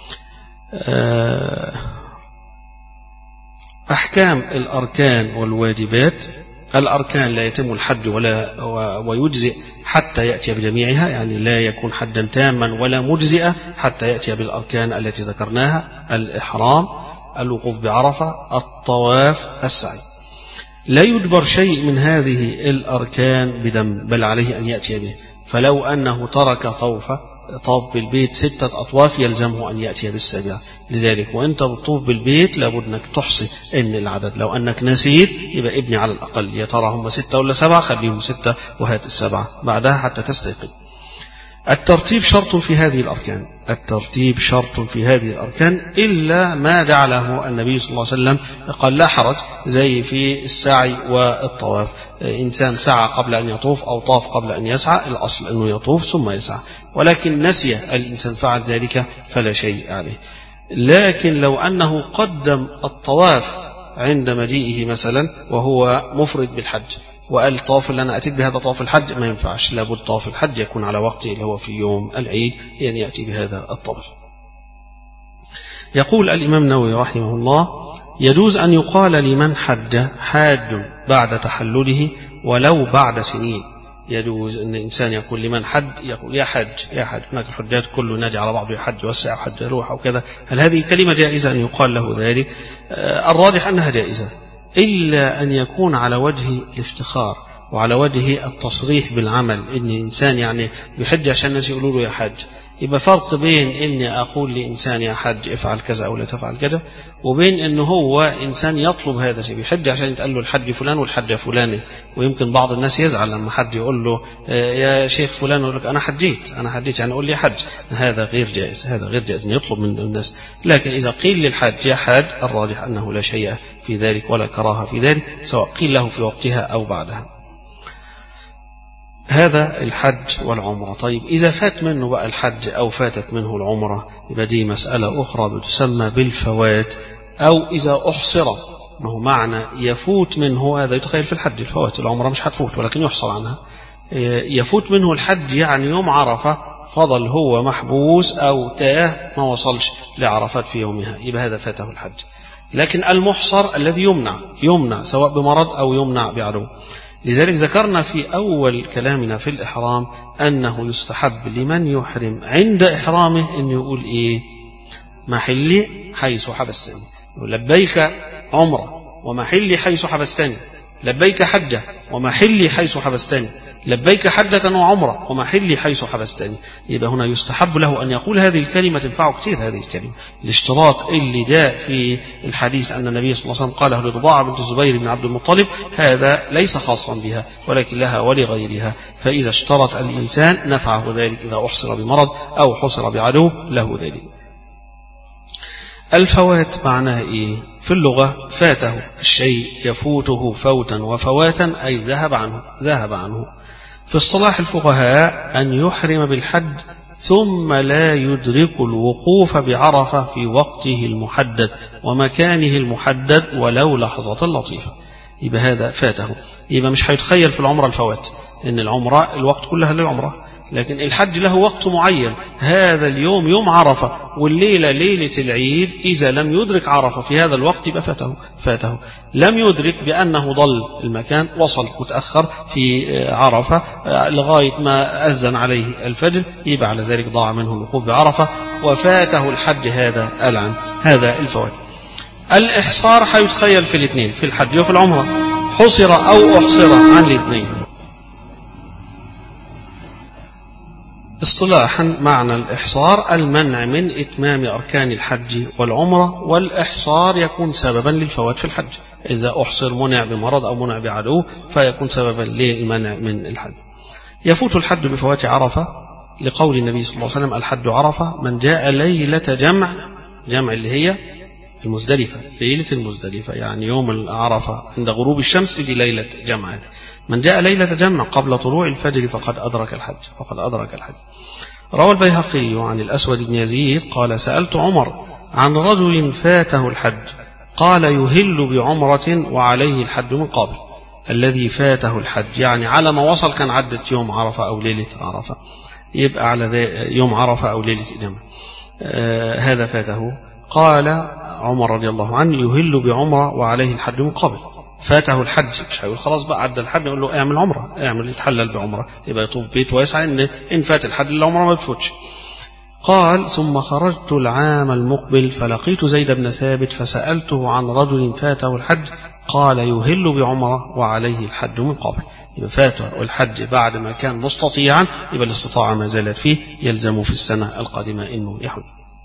أحكام الأركان والواجبات. الأركان لا يتم الحج ولا ويجزئ حتى يأتي بجميعها، يعني لا يكون حجا تاما ولا مجزئة حتى يأتي بالأركان التي ذكرناها: الإحرام، الوقوف بعرفة، الطواف، السعي. لا يجبر شيء من هذه الأركان بدم، بل عليه أن يأتي به. فلو أنه ترك طوفة طاف بالبيت ستة أطواف يلزمه أن يأتي بالسابعة. لذلك وأنت بتطوف بالبيت لابد أنك تحصي إن العدد، لو أنك نسيت يبقى ابني على الأقل، يا ترى هم ستة ولا سبعة، خليهم ستة وهات السبعة بعدها حتى تستيقظ. الترتيب شرط في هذه الأركان، الترتيب شرط في هذه الأركان إلا ما جعله النبي صلى الله عليه وسلم قال لا حرج، زي في السعي والطواف. إنسان سعى قبل أن يطوف أو طاف قبل أن يسعى، الأصل أنه يطوف ثم يسعى، ولكن نسي الإنسان فعل ذلك فلا شيء عليه. لكن لو أنه قدم الطواف عند مجيئه مثلا وهو مفرد بالحج، وقال الطواف اللي أنا أتيت بهذا طواف الحج، ما ينفعش، لابد طواف الحج يكون على وقته اللي هو في يوم العيد، يعني يأتي بهذا الطواف. يقول الإمام النووي رحمه الله: يجوز أن يقال لمن حج حاج بعد تحلله ولو بعد سنين. يجوز أن الإنسان يقول لمن حج، يقول يا حج يا حج. هناك الحجاج كله نادي على بعضه يا حج وسع حج روح أو كذا. هل هذه كلمة جائزة أن يقال له ذلك؟ آه الراجح أنها جائزة، إلا أن يكون على وجه الافتخار وعلى وجه التصريح بالعمل، إن إنسان يعني بيحج عشان الناس يقولوا له يا حج. يبقى فرق بين إني أقول لإنسان يا حج افعل كذا أو لا تفعل كذا، وبين إنه هو إنسان يطلب هذا الشيء، بيحج عشان يتقال له الحج فلان والحج فلان. ويمكن بعض الناس يزعل لما حد يقول له يا شيخ فلان، يقول لك أنا حجيت أنا حجيت يعني قول لي حج. هذا غير جائز، هذا غير جائز أن يطلب من الناس. لكن إذا قيل للحج يا حج، الراجح أنه لا شيء في ذلك ولا كراهة في ذلك، سواء قيل له في وقتها أو بعدها. هذا الحج والعمرة. طيب إذا فات منه بقى الحج أو فاتت منه العمرة، يبقى دي مسألة أخرى بتسمى بالفوات، أو إذا أحصر. ما هو معنى يفوت منه هذا يتخيل في الحج الفوات، العمرة مش هتفوت ولكن يحصر عنها. يفوت منه الحج يعني يوم عرفة فضل هو محبوس أو تاه ما وصلش لعرفات في يومها، يبقى هذا فاته الحج. لكن المحصر الذي يمنع يمنع سواء بمرض أو يمنع بعدو. لذلك ذكرنا في أول كلامنا في الإحرام أنه يستحب لمن يحرم عند إحرامه أن يقول إيه؟ محلي حيث حبستني. لبيك عمرة ومحلي حيث حبستني، لبيك حجة ومحلي حيث حبستني، لبيك حجة وعمرة ومحلي حيث حبستني. يبقى هنا يستحب له أن يقول هذه الكلمة، تنفعه كثير هذه الكلمة. الاشتراط اللي جاء في الحديث أن النبي صلى الله عليه وسلم قاله لرضاعة بنت الزبير بن عبد المطلب، هذا ليس خاصا بها ولكن لها ولغيرها. فإذا اشترط الإنسان نفعه ذلك إذا أحصر بمرض أو حصر بعدو له ذلك. الفوات معناه إيه؟ في اللغة فاته الشيء يفوته فوتا وفواتا، أي ذهب عنه ذهب عنه. في اصطلاح الفقهاء أن يحرم بالحج ثم لا يدرك الوقوف بعرفة في وقته المحدد ومكانه المحدد ولو لحظة لطيفة، يبقى هذا فاته. يبقى مش هيتخيل في العمرة الفوات، إن العمرة الوقت كلها للعمرة، لكن الحج له وقت معين، هذا اليوم يوم عرفة والليلة ليلة العيد. إذا لم يدرك عرفة في هذا الوقت يبقى فاته فاته لم يدرك بأنه ضل المكان، وصل متأخر في عرفة لغاية ما أذن عليه الفجر، يبقى على ذلك ضاع منه الوقوف بعرفة وفاته الحج. هذا العن هذا الفوات. الإحصار حيتخيل في الاثنين، في الحج وفي العمرة، حصر أو أحصر عن الاثنين. اصطلاحا معنى الإحصار المنع من إتمام أركان الحج والعمرة، والإحصار يكون سببا للفوات في الحج. إذا أحصر منع بمرض أو منع بعدو فيكون سببا للمنع من الحج. يفوت الحج بفوات عرفة لقول النبي صلى الله عليه وسلم: الحج عرفة، من جاء ليلة جمع، جمع اللي هي المزدلفة، ليلة المزدلفة يعني يوم العرفة عند غروب الشمس تجي ليلة جمع. من جاء ليلة جمع قبل طلوع الفجر فقد أدرك الحج فقد أدرك الحج. روى البيهقي عن الأسود بن يزيد قال: سألت عمر عن رجل فاته الحج قال يهل بعمرة وعليه الحج من قبل، الذي فاته الحج يعني على ما وصل كان عدت يوم عرفة أو ليلة عرفة، يبقى على يوم عرفة أو ليلة الجمعة آه هذا فاته. قال عمر رضي الله عنه يهل بعمرة وعليه الحج من قبل، فاته الحج مش هيقول خلاص بقى عدى الحج يقول له اعمل عمرة، اعمل يتحلل بعمرة، يبقى يطوف بيت ويسعى ان ان فات الحج العمرة ما بتفوتش. قال ثم خرجت العام المقبل فلقيت زيد بن ثابت فسألته عن رجل فاته الحج قال يهل بعمرة وعليه الحج من قبل، يبقى فاته الحج بعد ما كان مستطيعا، يبقى الاستطاعة ما زالت فيه، يلزم في السنة القادمة انه يحج.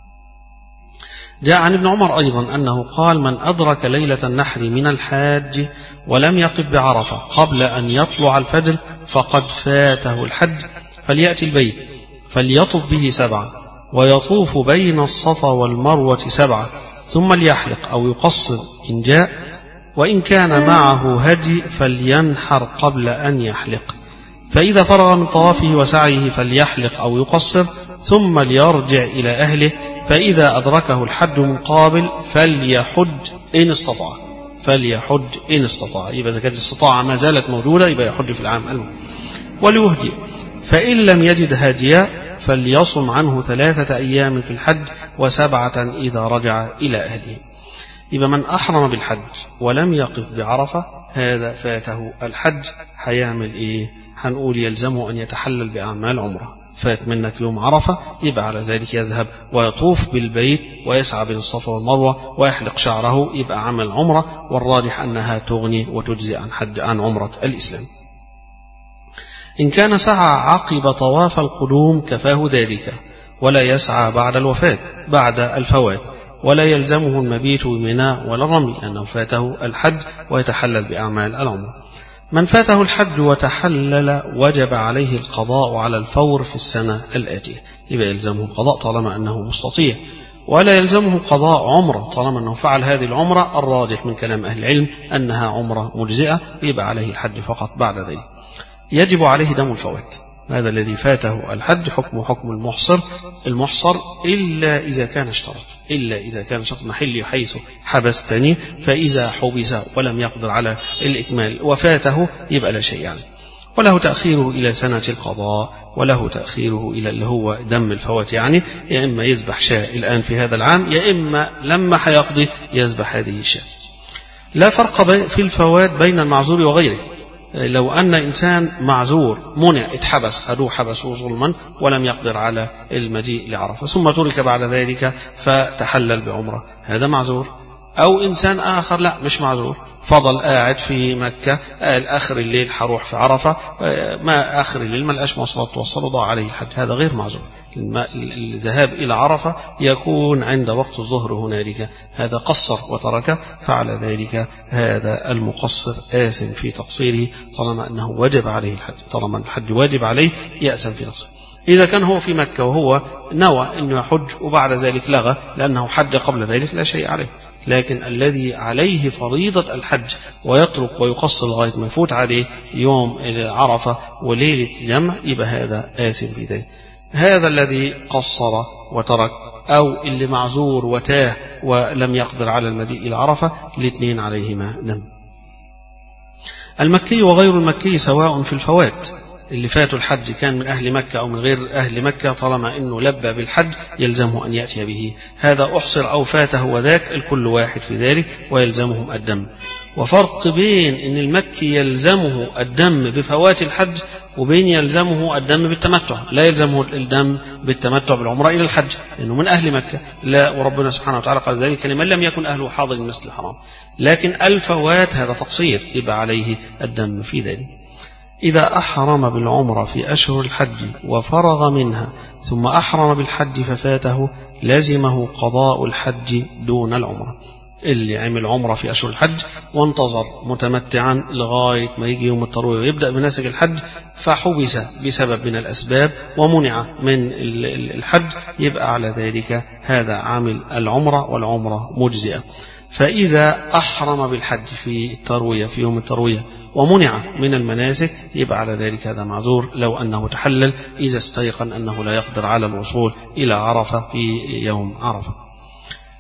جاء عن ابن عمر أيضا أنه قال من أدرك ليلة النحر من الحاج ولم يقف بعرفة قبل أن يطلع الفجر فقد فاته الحج، فليأتي البيت فليطف به سبعة ويطوف بين الصفا والمروة سبعة ثم ليحلق أو يقصر إن جاء، وإن كان معه هدي فلينحر قبل أن يحلق، فإذا فرغ من طوافه وسعيه فليحلق أو يقصر ثم ليرجع إلى أهله، فإذا أدركه الحج من قابل فليحج إن استطاع، فليحج إن استطاع، يبقى إذا كانت الاستطاعة ما زالت موجودة يبقى يحج في العام المقبل. وليهدي، فإن لم يجد هاديا فليصم عنه ثلاثة أيام في الحج وسبعة إذا رجع إلى أهله. يبقى من أحرم بالحج ولم يقف بعرفة هذا فاته الحج، هيعمل إيه؟ هنقول يلزمه أن يتحلل بأعمال عمره. فات منك يوم عرفة يبقى على ذلك يذهب ويطوف بالبيت ويسعى بين الصفا والمروة ويحلق شعره، يبقى عمل عمرة، والراجح أنها تغني وتجزي عن حج عن عمرة الإسلام. إن كان سعى عقب طواف القدوم كفاه ذلك، ولا يسعى بعد الوفاة بعد الفوات، ولا يلزمه المبيت بمنى ولا الرمي لأنه فاته الحج ويتحلل بأعمال العمر. من فاته الحج وتحلل وجب عليه القضاء على الفور في السنة الآتية، يبقى يلزمه القضاء طالما أنه مستطيع، ولا يلزمه قضاء عمره طالما أنه فعل هذه العمرة، الراجح من كلام أهل العلم أنها عمرة مجزئة، يبقى عليه الحج فقط بعد ذلك. يجب عليه دم الفوات، هذا الذي فاته الحج حكم حكم المحصر المحصر إلا إذا كان اشترط، إلا إذا كان شرط محلي حيث حبستني، فإذا حبس ولم يقدر على الإكمال وفاته يبقى لا شيء يعني. وله تأخيره إلى سنة القضاء، وله تأخيره إلى اللي هو دم الفوات، يعني يا إما يذبح شاة الآن في هذا العام، يا إما لما حيقضي يذبح هذه الشاة. لا فرق في الفوات بين المعذور وغيره، لو أن إنسان معذور منع اتحبس خدوه حبسوه ظلما ولم يقدر على المجيء لعرفة ثم ترك بعد ذلك فتحلل بعمرة، هذا معذور. أو إنسان آخر لا مش معذور، فضل قاعد في مكة قال آخر الليل حروح في عرفة، ما آخر الليل ما لقاش مواصلات توصله ضاع عليه الحج، هذا غير معذور. الذهاب إلى عرفة يكون عند وقت الظهر هنالك، هذا قصر وترك، فعلى ذلك هذا المقصر آثم في تقصيره طالما أنه وجب عليه الحج، طالما الحج واجب عليه يأثم في تقصيره. إذا كان هو في مكة وهو نوى أنه يحج وبعد ذلك لغى لأنه حج قبل ذلك لا شيء عليه، لكن الذي عليه فريضة الحج ويترك ويقصر لغاية ما يفوت عليه يوم عرفة وليلة جمع يبقى هذا آثم في ذلك. هذا الذي قصر وترك أو اللي معذور وتاه ولم يقدر على المجيء إلى عرفة، الاثنين عليهما دم. المكي وغير المكي سواء في الفوات، اللي فاتوا الحج كان من أهل مكة أو من غير أهل مكة طالما أنه لبى بالحج يلزمه أن يأتي به، هذا أحصر أو فاته وذاك الكل واحد في ذلك ويلزمهم الدم. وفرق بين أن المكي يلزمه الدم بفوات الحج وبين يلزمه الدم بالتمتع، لا يلزمه الدم بالتمتع بالعمرة إلى الحج لأنه من أهل مكة، لا، وربنا سبحانه وتعالى قال ذلك لمن لم يكن أهله حاضر المسجد الحرام. لكن الفوات هذا تقصير يبقى عليه الدم في ذلك. إذا أحرم بالعمرة في أشهر الحج وفرغ منها ثم أحرم بالحج ففاته لزمه قضاء الحج دون العمرة. اللي عمل عمرة في أشهر الحج وانتظر متمتعا لغاية ما يجي يوم التروية ويبدأ بنسك الحج فحبس بسبب من الأسباب ومنع من الحج، يبقى على ذلك هذا عامل العمرة والعمرة مجزئة. فإذا أحرم بالحج في التروية في يوم التروية ومنع من المناسك يبقى على ذلك هذا معذور لو أنه تحلل إذا استيقن أنه لا يقدر على الوصول إلى عرفة في يوم عرفة.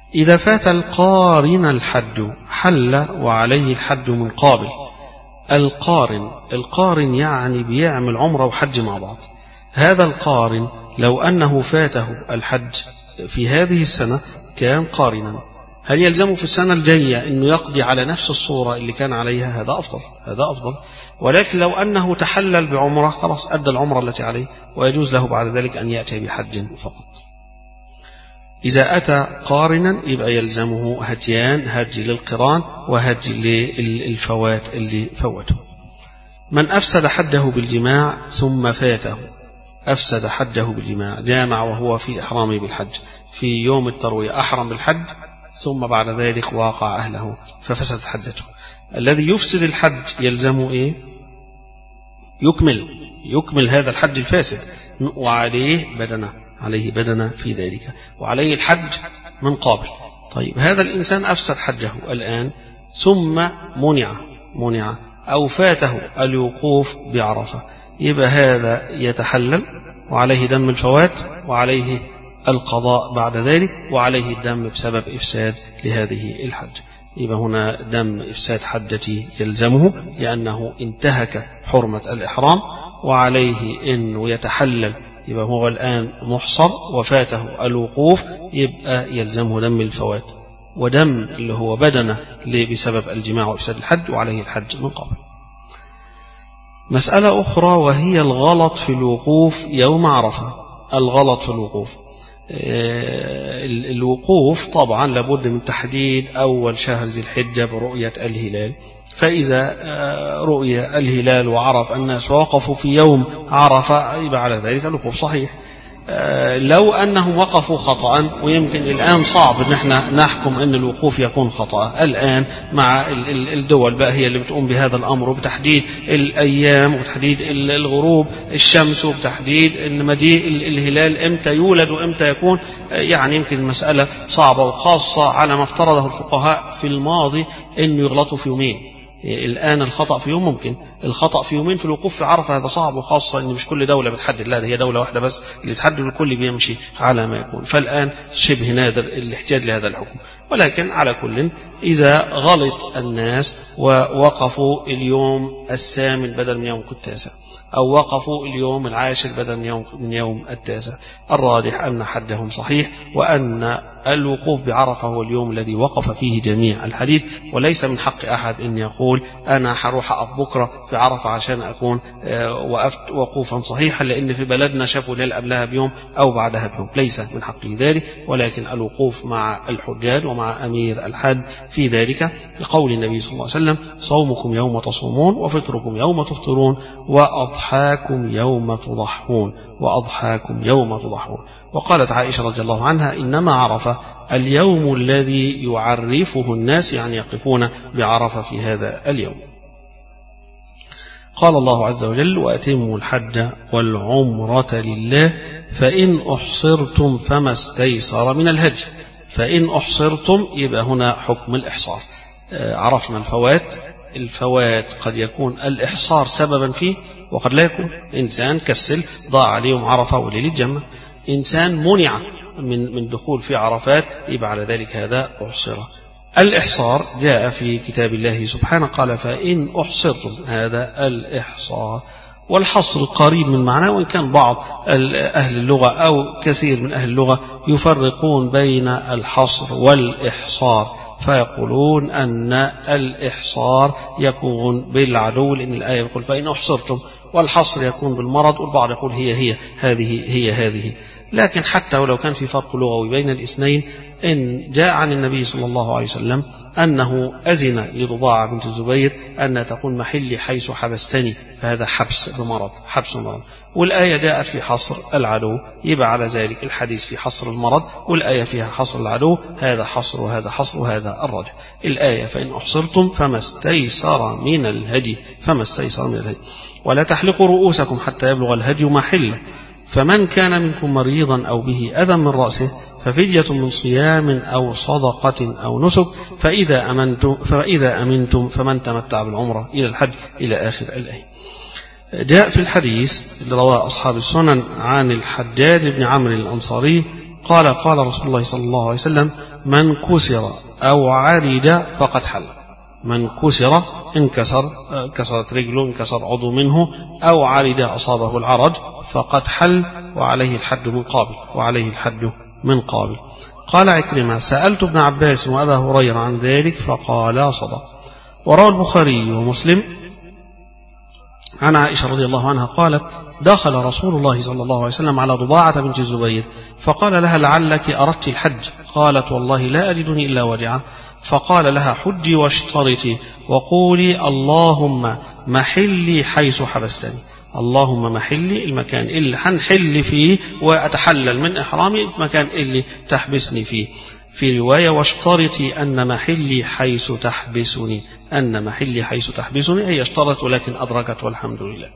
إذا فات القارن الحد حل وعليه الحد من قابل. القارن القارن يعني بيعمل عمره وحج مع بعض. هذا القارن لو أنه فاته الحج في هذه السنة كان قارنا، هل يلزمه في السنة الجاية أنه يقضي على نفس الصورة اللي كان عليها؟ هذا أفضل هذا أفضل. ولكن لو أنه تحلل بعمرة خلاص أدى العمرة التي عليه، ويجوز له بعد ذلك أن يأتي بحج فقط. إذا أتى قارنا يبقى يلزمه هديان، هدي للقران وهدي للفوات اللي فوته. من أفسد حده بالجماع ثم فاته، أفسد حده بالجماع، جامع وهو في إحرامه بالحج في يوم التروية، أحرم بالحج ثم بعد ذلك واقع أهله ففسد حجته. الذي يفسد الحج يلزمه إيه؟ يكمل يكمل هذا الحج الفاسد، وعليه بدنه عليه بدنه في ذلك، وعليه الحج من قابل. طيب هذا الإنسان أفسد حجه الآن ثم منع منع أو فاته الوقوف بعرفة، يبقى هذا يتحلل وعليه دم الفوات وعليه القضاء بعد ذلك، وعليه الدم بسبب إفساد لهذه الحج. يبقى هنا دم إفساد حجته يلزمه لأنه انتهك حرمة الإحرام، وعليه أنه يتحلل، يبقى هو الآن محصر وفاته الوقوف، يبقى يلزمه دم الفوات ودم اللي هو بدنه بسبب الجماع وإفساد الحج، وعليه الحج من قبل. مسألة أخرى وهي الغلط في الوقوف يوم عرفة. الغلط في الوقوف، الوقوف طبعا لابد من تحديد أول شهر ذي الحجة برؤية الهلال، فإذا رؤية الهلال وعرف الناس ووقفوا في يوم عرفة يبقى على ذلك الوقوف صحيح. لو أنهم وقفوا خطأ، ويمكن الآن صعب أن احنا نحكم أن الوقوف يكون خطأ الآن مع الدول بقى هي اللي بتقوم بهذا الأمر بتحديد الأيام وتحديد الغروب الشمس وبتحديد أن مجيء الهلال إمتى يولد وإمتى يكون، يعني يمكن المسألة صعبة، وخاصة على ما افترضه الفقهاء في الماضي أنه يغلطوا في يومين. الآن الخطأ في يوم ممكن، الخطأ في يومين في الوقوف في عرفة هذا صعب، وخاصة أن مش كل دولة بتحدد، لا ده هي دولة واحدة بس اللي بتحدد، الكل بيمشي على ما يكون. فالآن شبه نادر الاحتياج لهذا الحكم، ولكن على كل إذا غلط الناس ووقفوا اليوم الثامن بدل من يوم التاسع، أو وقفوا اليوم العاشر بدل من يوم, من يوم التاسع، الراجح أن حدهم صحيح، وأن الوقوف بعرفة هو اليوم الذي وقف فيه جميع الحديث، وليس من حق أحد أن يقول أنا حروح أقف بكرة في عرفة عشان أكون وقفت وقوفا صحيحا لأن في بلدنا شافوا ليل قبلها بيوم أو بعدها بيوم، ليس من حقه ذلك. ولكن الوقوف مع الحجاج ومع أمير الحج في ذلك، لقول النبي صلى الله عليه وسلم صومكم يوم تصومون وفطركم يوم تفطرون وأضحاكم يوم تضحون وأضحاكم يوم تضحون. وقالت عائشة رضي الله عنها إنما عرفة اليوم الذي يعرفه الناس، يعني يقفون بعرفة في هذا اليوم. قال الله عز وجل وأتموا الحج والعمرة لله فإن أحصرتم فما استيسر من الهدي. فإن أحصرتم يبقى هنا حكم الإحصار. عرفنا الفوات، الفوات قد يكون الإحصار سببا فيه وقد لا يكون. إنسان كسل ضاع عليهم عرفة وليل الجمع، إنسان منع من من دخول في عرفات يبقى على ذلك هذا أحصره. الإحصار جاء في كتاب الله سبحانه قال فإن أحصرتم، هذا الإحصار. والحصر قريب من معناه، وإن كان بعض أهل اللغة أو كثير من أهل اللغة يفرقون بين الحصر والإحصار، فيقولون أن الإحصار يكون بالعدو، لأن الآية يقول فإن أحصرتم، والحصر يكون بالمرض، والبعض يقول هي هي هذه هي هذه. لكن حتى ولو كان في فرق لغوي بين الاثنين، إن جاء عن النبي صلى الله عليه وسلم أنه أذن لرضاعة بنت الزبير أن تكون محلي حيث حبستني، فهذا حبس بمرض، حبس مرض. والآية جاءت في حصر العدو، يبقى على ذلك الحديث في حصر المرض والآية فيها حصر العدو، هذا حصر وهذا حصر وهذا الرجع. الآية فإن أحصرتم فما استيسر من الهدي، فما استيسر من الهدي. ولا تحلقوا رؤوسكم حتى يبلغ الهدي محله، فمن كان منكم مريضا أو به أذى من رأسه ففدية من صيام أو صدقة أو نسك، فإذا أمنتم فإذا أمنتم فمن تمتع بالعمرة إلى الحج إلى آخر الآية. جاء في الحديث اللي رواه أصحاب السنن عن الحجاج بن عمرو الأنصاري قال قال رسول الله صلى الله عليه وسلم من كسر أو عرج فقد حل. من كسر انكسر، كسرت رجله، انكسر عضو منه، أو عرج أصابه العرج فقد حل وعليه الحد من قابل وعليه الحد من قابل. قال عكرمة: سألت ابن عباس وأبا هريرة عن ذلك فقال صدق. وروى البخاري ومسلم عن عائشة رضي الله عنها قالت: دخل رسول الله صلى الله عليه وسلم على ضباعة بنت الزبير فقال لها: لعلك أردت الحج؟ قالت: والله لا أجدني إلا وجعا. فقال لها: حجي واشترطي وقولي اللهم محلي حيث حبستني. اللهم محلي المكان اللي هنحل فيه وأتحلل من إحرامي في مكان اللي تحبسني فيه. في رواية: واشترطي أن محلي حيث تحبسني. أن محلي حيث تحبسني هي اشترط ولكن أدركت والحمد لله.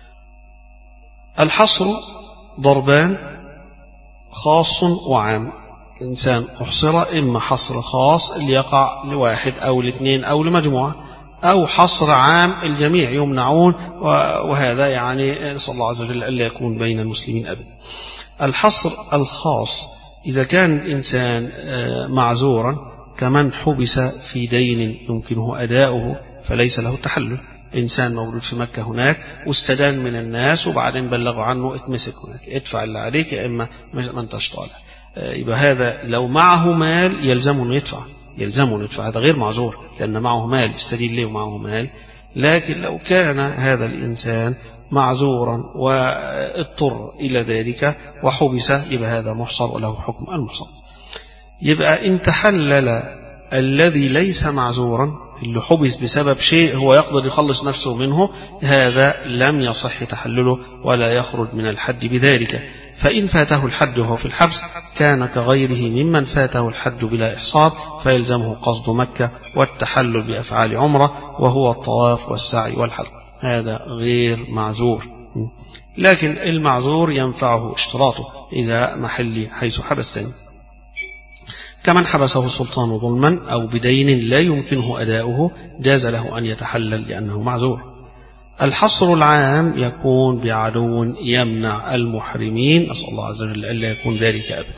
الحصر ضربان: خاص وعام. إنسان أحصر إما حصر خاص اللي يقع لواحد أو لاثنين أو لمجموعة، أو حصر عام الجميع يمنعون، وهذا يعني صلى الله عز وجل ألا يكون بين المسلمين أبدا. الحصر الخاص إذا كان الإنسان معذورا كمن حبس في دين يمكنه أداؤه فليس له التحلل. إنسان مولود في مكة هناك واستدان من الناس وبعدين بلغوا عنه اتمسك هناك، ادفع اللي عليك يا إما ما انتش طالع. يبقى هذا لو معه مال يلزمه أن يدفع، يلزمه أن يدفع، هذا غير معذور لأن معه مال، استدين ليه ومعه مال. لكن لو كان هذا الإنسان معذورا واضطر إلى ذلك وحبس يبقى هذا محصر وله حكم المحصر. يبقى إن تحلل الذي ليس معذورا اللي حبس بسبب شيء هو يقدر يخلص نفسه منه، هذا لم يصح تحلله ولا يخرج من الحد بذلك. فإن فاته الحد وهو في الحبس كان كغيره ممن فاته الحد بلا إحصار، فيلزمه قصد مكة والتحلل بأفعال عمرة وهو الطواف والسعي والحلق. هذا غير معذور، لكن المعذور ينفعه اشتراطه: إذا محلي حيث حبستني. كمن حبسه السلطان ظلما أو بدين لا يمكنه أداؤه جاز له أن يتحلل لأنه معذور. الحصر العام يكون بعدو يمنع المحرمين، أسأل الله عز وجل ألا يكون ذلك أبدا.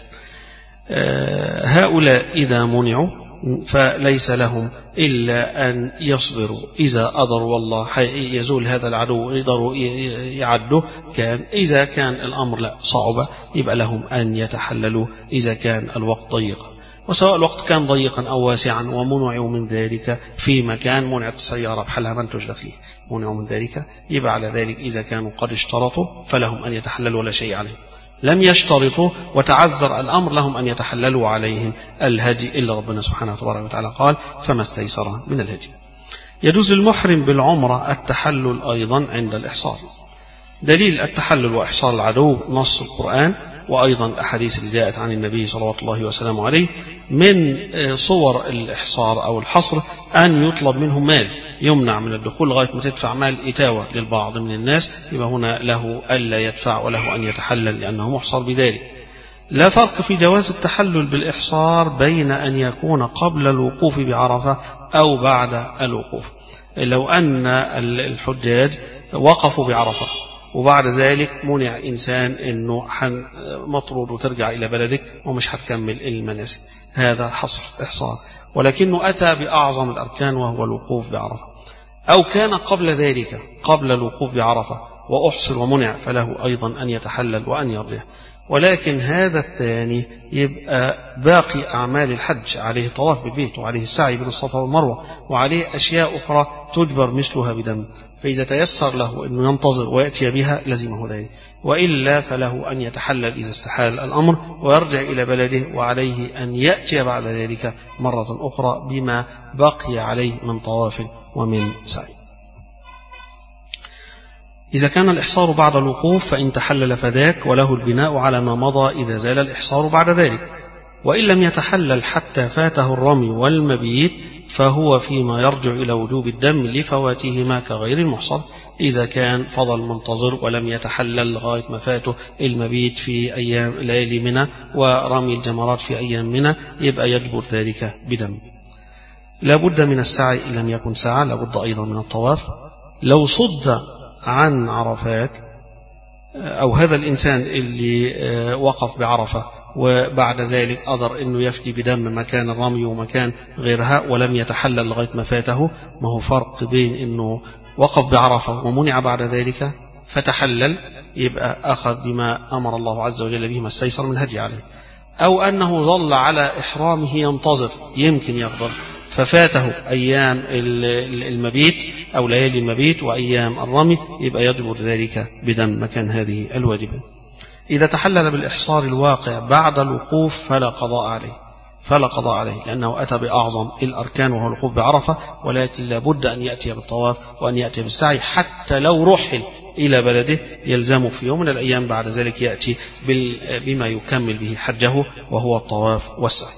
هؤلاء إذا منعوا فليس لهم إلا أن يصبروا، إذا أضروا والله يزول هذا العدو يقدروا يعدوا كان. إذا كان الأمر لا صعب يبقى لهم أن يتحللوا إذا كان الوقت ضيق، وسواء الوقت كان ضيقا أو واسعا ومنعوا من ذلك في مكان منعت السيارة بحالها ما انتج فيه منعوا من ذلك، يبقى على ذلك إذا كانوا قد اشترطوا فلهم أن يتحللوا ولا شيء عليهم. لم يشترطوا وتعذر الأمر لهم أن يتحللوا عليهم الهدي، إلا ربنا سبحانه وتعالى قال: فما استيسر من الهدي. يجوز للمحرم بالعمرة التحلل أيضا عند الإحصار. دليل التحلل وإحصار العدو نص القرآن وأيضا الأحاديث اللي جاءت عن النبي صلى الله وسلم عليه. من صور الإحصار أو الحصر أن يطلب منه مال يمنع من الدخول لغاية ما تدفع مال إتاوة للبعض من الناس، يبقى هنا له ألا يدفع وله أن يتحلل لأنه محصر بذلك. لا فرق في جواز التحلل بالإحصار بين أن يكون قبل الوقوف بعرفة أو بعد الوقوف. لو أن الحجاج وقفوا بعرفة وبعد ذلك منع إنسان أنه مطرود وترجع إلى بلدك ومش هتكمل المناسك، هذا حصر إحصار، ولكنه أتى بأعظم الأركان وهو الوقوف بعرفة. أو كان قبل ذلك قبل الوقوف بعرفة وأحصر ومنع فله أيضا أن يتحلل وأن يرجع. ولكن هذا الثاني يبقى باقي أعمال الحج، عليه طواف بالبيت وعليه السعي بين الصفا والمروة وعليه أشياء أخرى تجبر مثلها بدم، فإذا تيسر له أنه ينتظر ويأتي بها لزمه ذلك، وإلا فله أن يتحلل إذا استحال الأمر ويرجع إلى بلده، وعليه أن يأتي بعد ذلك مرة أخرى بما بقي عليه من طواف ومن سعي. إذا كان الإحصار بعد الوقوف فإن تحلل فذاك وله البناء على ما مضى إذا زال الإحصار بعد ذلك. وإن لم يتحلل حتى فاته الرمي والمبيت فهو فيما يرجع إلى وجوب الدم لفواتهما كغير المحصر. إذا كان فضل منتظر ولم يتحلل لغاية ما فاته المبيت في أيام ليالي منى ورمي الجمرات في أيام منى يبقى يجبر ذلك بدم. لابد من السعي إن لم يكن سعى، لابد أيضا من الطواف. لو صد عن عرفات أو هذا الإنسان اللي وقف بعرفة وبعد ذلك قدر أنه يفدي بدم مكان الرمي ومكان غيرها ولم يتحلل لغاية ما فاته. ما هو فرق بين أنه وقف بعرفة ومنع بعد ذلك فتحلل، يبقى أخذ بما أمر الله عز وجل به ما استيسر من هدي عليه، أو أنه ظل على إحرامه ينتظر يمكن يقدر ففاته أيام المبيت أو ليالي المبيت وأيام الرمي، يبقى يجبر ذلك بدم مكان هذه الواجبة. إذا تحلل بالإحصار الواقع بعد الوقوف فلا قضاء عليه فلا قضاء عليه لأنه أتى بأعظم الأركان وهو الوقوف بعرفة، ولكن لابد أن يأتي بالطواف وأن يأتي بالسعي، حتى لو رحل إلى بلده يلزم في يوم من الأيام بعد ذلك يأتي بما يكمل به حجه وهو الطواف والسعي.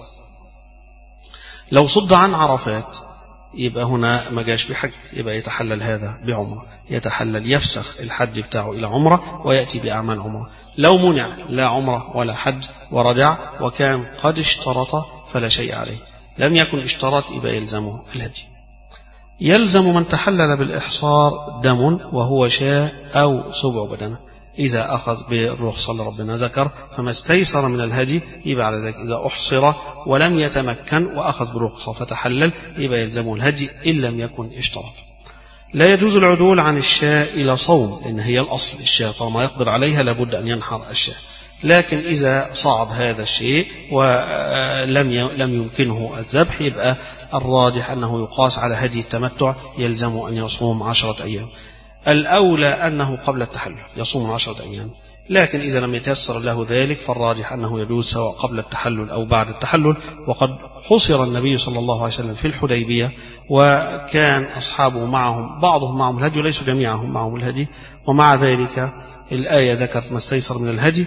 لو صد عن عرفات يبقى هنا ما جاش بحج، يبقى يتحلل هذا بعمرة، يتحلل يفسخ الحج بتاعه إلى عمرة ويأتي بأعمال عمرة. لو منع لا عمرة ولا حج ورجع وكان قد اشترط فلا شيء عليه، لم يكن اشترط يبقى يلزمه الهدي. يلزم من تحلل بالإحصار دم وهو شاء أو سبع بدنه، إذا أخذ بالرخصة اللي ربنا ذكر فما استيسر من الهدي يبقى على ذلك. إذا أحصر ولم يتمكن وأخذ بالرخصة فتحلل يبقى يلزمه الهدي إن لم يكن اشترط. لا يجوز العدول عن الشاء إلى صوم، لأن هي الأصل الشاء طالما يقدر عليها لابد أن ينحر الشاء، لكن إذا صعب هذا الشيء ولم لم يمكنه الذبح يبقى الراجح أنه يقاس على هدي التمتع، يلزم أن يصوم عشرة أيام. الأولى أنه قبل التحلل يصوم عشرة أيام، لكن إذا لم يتيسر له ذلك فالراجح أنه يجوز سواء قبل التحلل أو بعد التحلل. وقد حصر النبي صلى الله عليه وسلم في الحديبية وكان أصحابه معهم بعضهم معهم الهدي وليسوا جميعهم معهم الهدي، ومع ذلك الآية ذكرت ما استيسر من الهدي،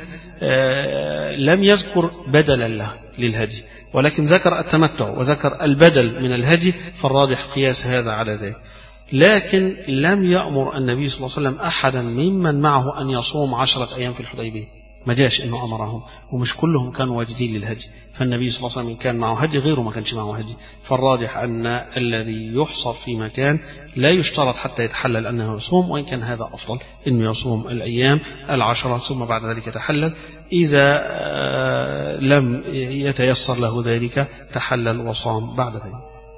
لم يذكر بدلا له للهدي ولكن ذكر التمتع وذكر البدل من الهدي، فالراجح قياس هذا على ذلك. لكن لم يأمر النبي صلى الله عليه وسلم أحدا ممن معه أن يصوم عشرة أيام في الحديبية، ما جاش إنه أمرهم، ومش كلهم كانوا واجدين للهدي، فالنبي صلى الله عليه وسلم كان معه هدي غيره ما كانش معه هدي. فالراجح أن الذي يحصر في مكان لا يشترط حتى يتحلل أنه يصوم، وإن كان هذا أفضل إنه يصوم الأيام العشرة ثم بعد ذلك يتحلل. إذا لم يتيسر له ذلك تحلل وصام بعد ذلك.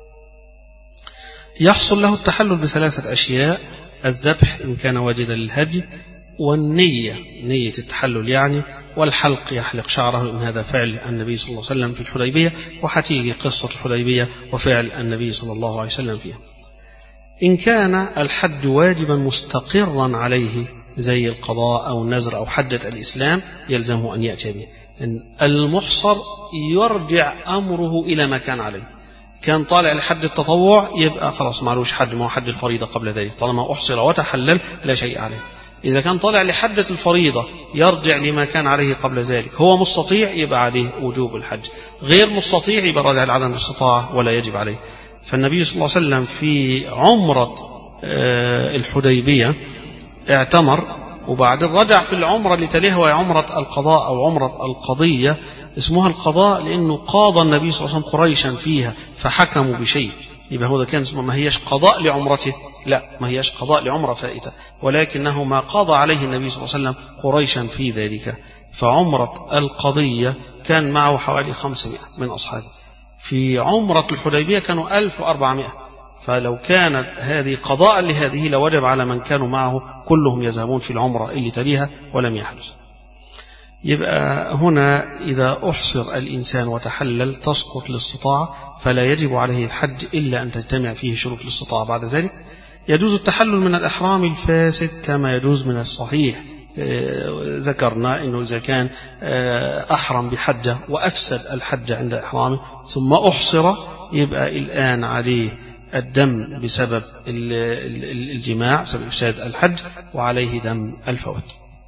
يحصل له التحلل بثلاثة أشياء: الذبح إن كان واجدا للهدي، والنية نية التحلل يعني، والحلق يحلق شعره إن هذا فعل النبي صلى الله عليه وسلم في الحديبية، وحتيجي قصة الحديبية وفعل النبي صلى الله عليه وسلم فيها. إن كان الحج واجبا مستقرا عليه زي القضاء أو النذر أو حجة الإسلام يلزمه أن يأتي به. المحصر يرجع أمره إلى ما كان عليه، كان طالع لحد التطوع يبقى خلاص معلوش حج، ما هو حج الفريضة قبل ذلك طالما أحصر وتحلل لا شيء عليه. إذا كان طالع لحجة الفريضة يرجع لما كان عليه قبل ذلك، هو مستطيع يبقى عليه وجوب الحج، غير مستطيع يبقى راجع لعدم الاستطاعة ولا يجب عليه. فالنبي صلى الله عليه وسلم في عمرة الحديبية اعتمر، وبعدين رجع في العمرة اللي تليها وهي عمرة القضاء أو عمرة القضية. اسمها القضاء لأنه قاضى النبي صلى الله عليه وسلم قريشا فيها فحكموا بشيء، يبقى هو ده كان اسمه، ما هيش قضاء لعمرته، لا ما هيش قضاء لعمرة فائتة، ولكنه ما قضى عليه النبي صلى الله عليه وسلم قريشا في ذلك. فعمرة القضية كان معه حوالي خمسمائة من أصحابه، في عمرة الحديبية كانوا ألف وأربعمائة، فلو كانت هذه قضاء لهذه لوجب على من كانوا معه كلهم يذهبون في العمرة اللي تليها ولم يحدث. يبقى هنا إذا أحصر الإنسان وتحلل تسقط الاستطاعة، فلا يجب عليه الحج إلا أن تجتمع فيه شروط الاستطاعة. بعد ذلك يجوز التحلل من الإحرام الفاسد كما يجوز من الصحيح. ذكرنا أنه إذا كان أحرم بحجة وأفسد الحج عند إحرامه ثم أحصر يبقى الآن عليه الدم بسبب الجماع بسبب إفساد الحج، وعليه دم الفوات.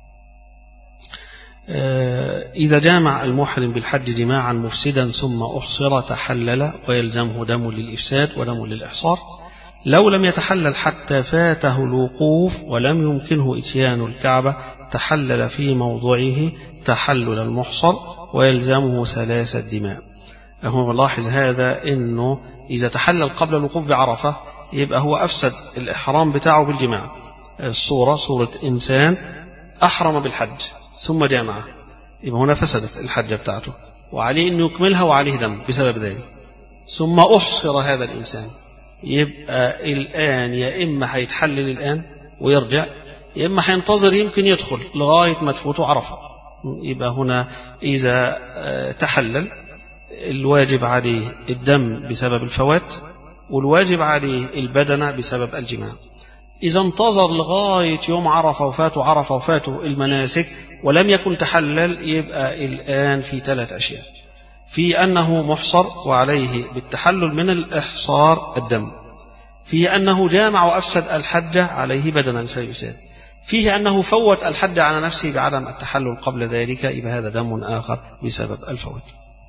إذا جامع المحرم بالحج جماعا مفسدا ثم أحصر تحلل ويلزمه دم للإفساد ودم للإحصار. لو لم يتحلل حتى فاته الوقوف ولم يمكنه إتيان الكعبة تحلل في موضعه تحلل المحصر ويلزمه ثلاثة دماء. هو نلاحظ هذا أنه إذا تحلل قبل الوقوف بعرفة يبقى هو أفسد الإحرام بتاعه بالجماع. الصورة صورة إنسان أحرم بالحج ثم جامعه يبقى هنا فسدت الحجة بتاعته وعليه أن يكملها وعليه دم بسبب ذلك. ثم أحصر هذا الإنسان، يبقى الآن يا إما هيتحلل الآن ويرجع، يا إما هينتظر يمكن يدخل لغاية ما تفوته عرفة. يبقى هنا إذا تحلل الواجب عليه الدم بسبب الفوات، والواجب عليه البدنة بسبب الجماع. إذا انتظر لغاية يوم عرفة وفاته عرفة وفاته المناسك ولم يكن تحلل، يبقى الآن في ثلاث أشياء: في أنه محصر وعليه بالتحلل من الإحصار الدم، في أنه جامع وأفسد الحج عليه بدنا سيساد، فيه أنه فوت الحج على نفسه بعدم التحلل قبل ذلك، يبقى هذا دم آخر بسبب الفوت.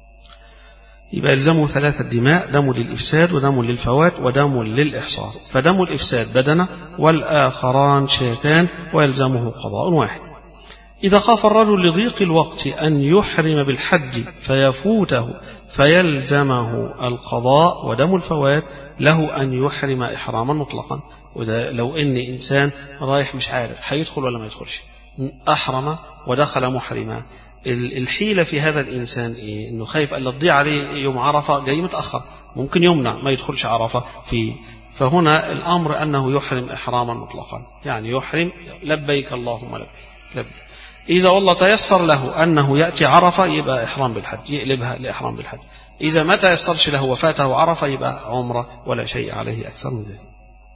يبقى يلزمه ثلاثة دماء: دم للإفساد ودم للفوات ودم للإحصار. فدم الإفساد بدنة والآخران شاتان، ويلزمه قضاء واحد. إذا خاف الرجل لضيق الوقت أن يحرم بالحج فيفوته فيلزمه القضاء، ودم الفوات له أن يحرم إحراما مطلقا. وده لو إن إنسان رايح مش عارف هيدخل ولا ما يدخلش، أحرم ودخل محرما، الحيلة في هذا الإنسان إيه؟ إنه خايف أن تضيع عليه يوم عرفة، جاي متأخر ممكن يمنع ما يدخلش عرفة فيه. فهنا الأمر أنه يحرم إحراما مطلقا، يعني يحرم لبيك اللهم لبيك لبيك. إذا والله تيسر له أنه يأتي عرفة يبقى إحرام بالحج، يقلبها لإحرام بالحج. إذا ما تيسرش له وفاته عرفة يبقى عمرة ولا شيء عليه أكثر من ذلك.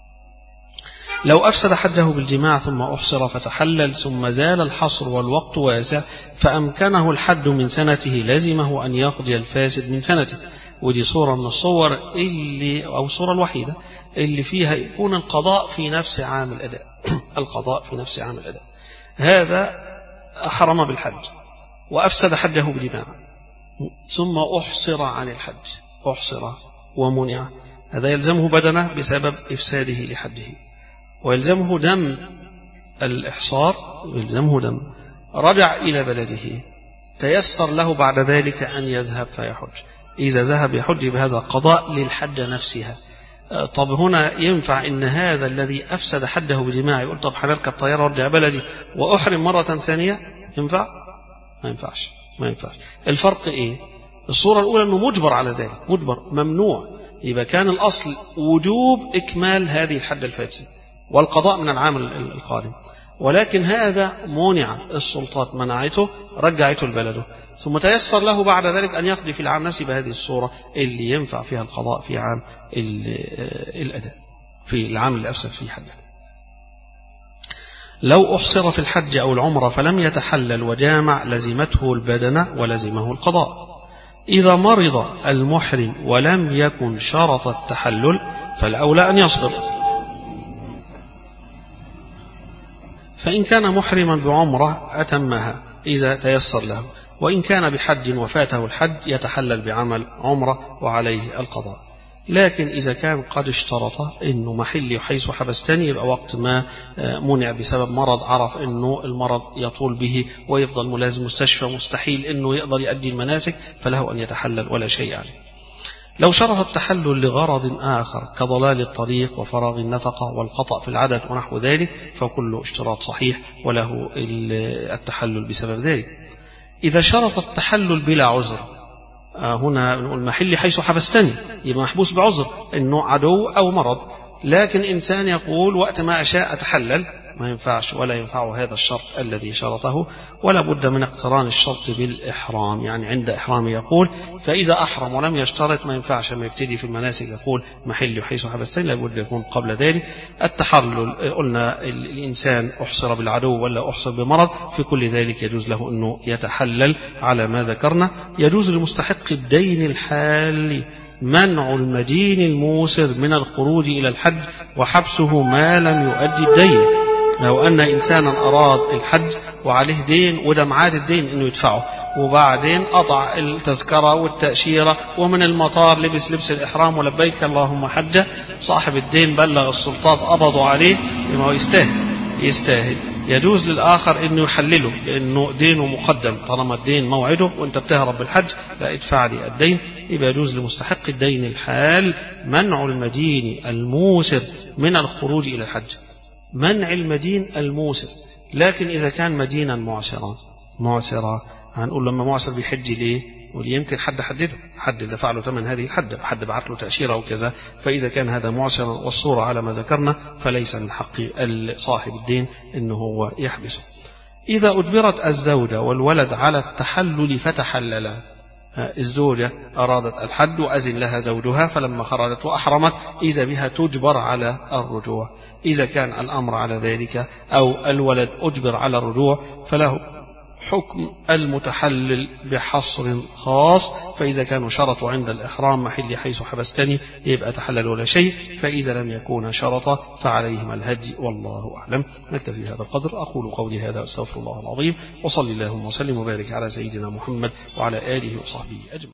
لو أفسد حجه بالجماع ثم أحصر فتحلل ثم زال الحصر والوقت واسع فأمكنه الحج من سنته، لازمه أن يقضي الفاسد من سنته. ودي صورة من الصور اللي أو الصورة الوحيدة اللي فيها يكون القضاء في نفس عام الأداء القضاء في نفس عام الأداء. هذا أحرم بالحج وأفسد حجه بالجماع ثم أحصر عن الحج، أحصر ومنع، هذا يلزمه بدنه بسبب إفساده لحجه، ويلزمه دم الإحصار، يلزمه دم. رجع إلى بلده، تيسر له بعد ذلك أن يذهب فيحج، إذا ذهب يحج بهذا قضاء للحج نفسها. طب هنا ينفع إن هذا الذي أفسد حجه بجماع يقول طب هنركب طيارة وارجع بلدي وأحرم مرة ثانية؟ ينفع؟ ما ينفعش ما ينفعش. الفرق إيه؟ الصورة الأولى أنه مجبر على ذلك، مجبر ممنوع، يبقى كان الأصل وجوب إكمال هذه الحجة الفاسدة والقضاء من العام القادم، ولكن هذا منع، السلطات منعته رجعته لبلده، ثم تيسر له بعد ذلك أن يقضي في العام نفسه بهذه الصورة اللي ينفع فيها القضاء في عام الأداء، في العام اللي أفسد فيه حجه. لو أحصر في الحج أو العمرة فلم يتحلل وجامع لزمته البدنة ولزمه القضاء. إذا مرض المحرم ولم يكن شرط التحلل فالأولى أن يصبر، فإن كان محرما بعمرة أتمها إذا تيسر له، وإن كان بحج وفاته الحج يتحلل بعمل عمرة وعليه القضاء. لكن إذا كان قد اشترط إنه محلي حيث حبستني، يبقى وقت ما منع بسبب مرض عرف إنه المرض يطول به ويفضل ملازم مستشفى مستحيل إنه يقدر يؤدي المناسك، فله أن يتحلل ولا شيء عليه. لو شرط التحلل لغرض آخر كضلال الطريق وفراغ النفقة والقطع في العدد ونحو ذلك فكل اشتراط صحيح وله التحلل بسبب ذلك. إذا شرط التحلل بلا عذر، هنا نقول محلي حيث حبستني، يبقى محبوس بعذر إنه عدو أو مرض، لكن إنسان يقول وقت ما أشاء أتحلل، ما ينفعش ولا ينفع هذا الشرط الذي شرطه، ولا بد من اقتران الشرط بالإحرام. يعني عند إحرام يقول فإذا أحرم ولم يشترط، ما ينفعش ما يبتدي في المناسك يقول محل حيث حبستني، لابد يكون قبل ذلك التحلل. قلنا الإنسان أحصر بالعدو ولا أحصر بمرض، في كل ذلك يجوز له أنه يتحلل على ما ذكرنا. يجوز لمستحق الدين الحال منع المدين الموسر من الخروج إلى الحج وحبسه ما لم يؤدي الدين. لو أن إنسانا أراد الحج وعليه دين وده معاد الدين إنه يدفعه، وبعدين قطع التذكرة والتأشيرة ومن المطار لبس لبس الإحرام ولبيك اللهم حجة، صاحب الدين بلغ السلطات قبضوا عليه، ما هو يستاهل يستاهل يجوز للآخر إنه يحلله لأنه دينه مقدم، طالما الدين موعده وأنت بتهرب بالحج لا ادفع لي الدين. يبقى يجوز لمستحق الدين الحال منع المدين الموسر من الخروج إلى الحج، منع المدين الموسر. لكن إذا كان مدينا معسرا معسرا هنقول لما معسر بيحج ليه؟ وليمكن حد حدده، حد دفع له ثمن هذه الحد، حد بعت له تأشيرة أو كذا، فإذا كان هذا معسر والصورة على ما ذكرنا فليس من حق صاحب الدين إنه هو يحبسه. إذا أجبرت الزوجة والولد على التحلل فتحللا، الزوجة أرادت الحد وأذن لها زوجها فلما خرجت وأحرمت إذا بها تجبر على الرجوع. إذا كان الأمر على ذلك أو الولد أجبر على الرجوع فله حكم المتحلل بحصر خاص، فإذا كانوا شرطوا عند الإحرام محل حيث حبستني يبقى تحلل ولا شيء، فإذا لم يكون شرطا فعليهما الهدي والله أعلم. نكتفي بهذا القدر، أقول قولي هذا أستغفر الله العظيم، وصل اللهم وسلم وبارك على سيدنا محمد وعلى آله وصحبه أجمعين.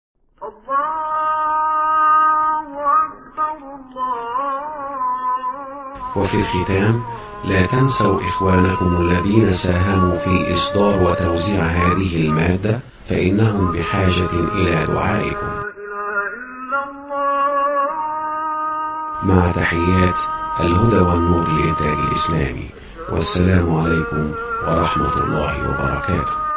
وفي الختام لا تنسوا إخوانكم الذين ساهموا في إصدار وتوزيع هذه المادة فإنهم بحاجة إلى دعائكم. مع تحيات الهدى والنور للإنتاج الإسلامي، والسلام عليكم ورحمة الله وبركاته.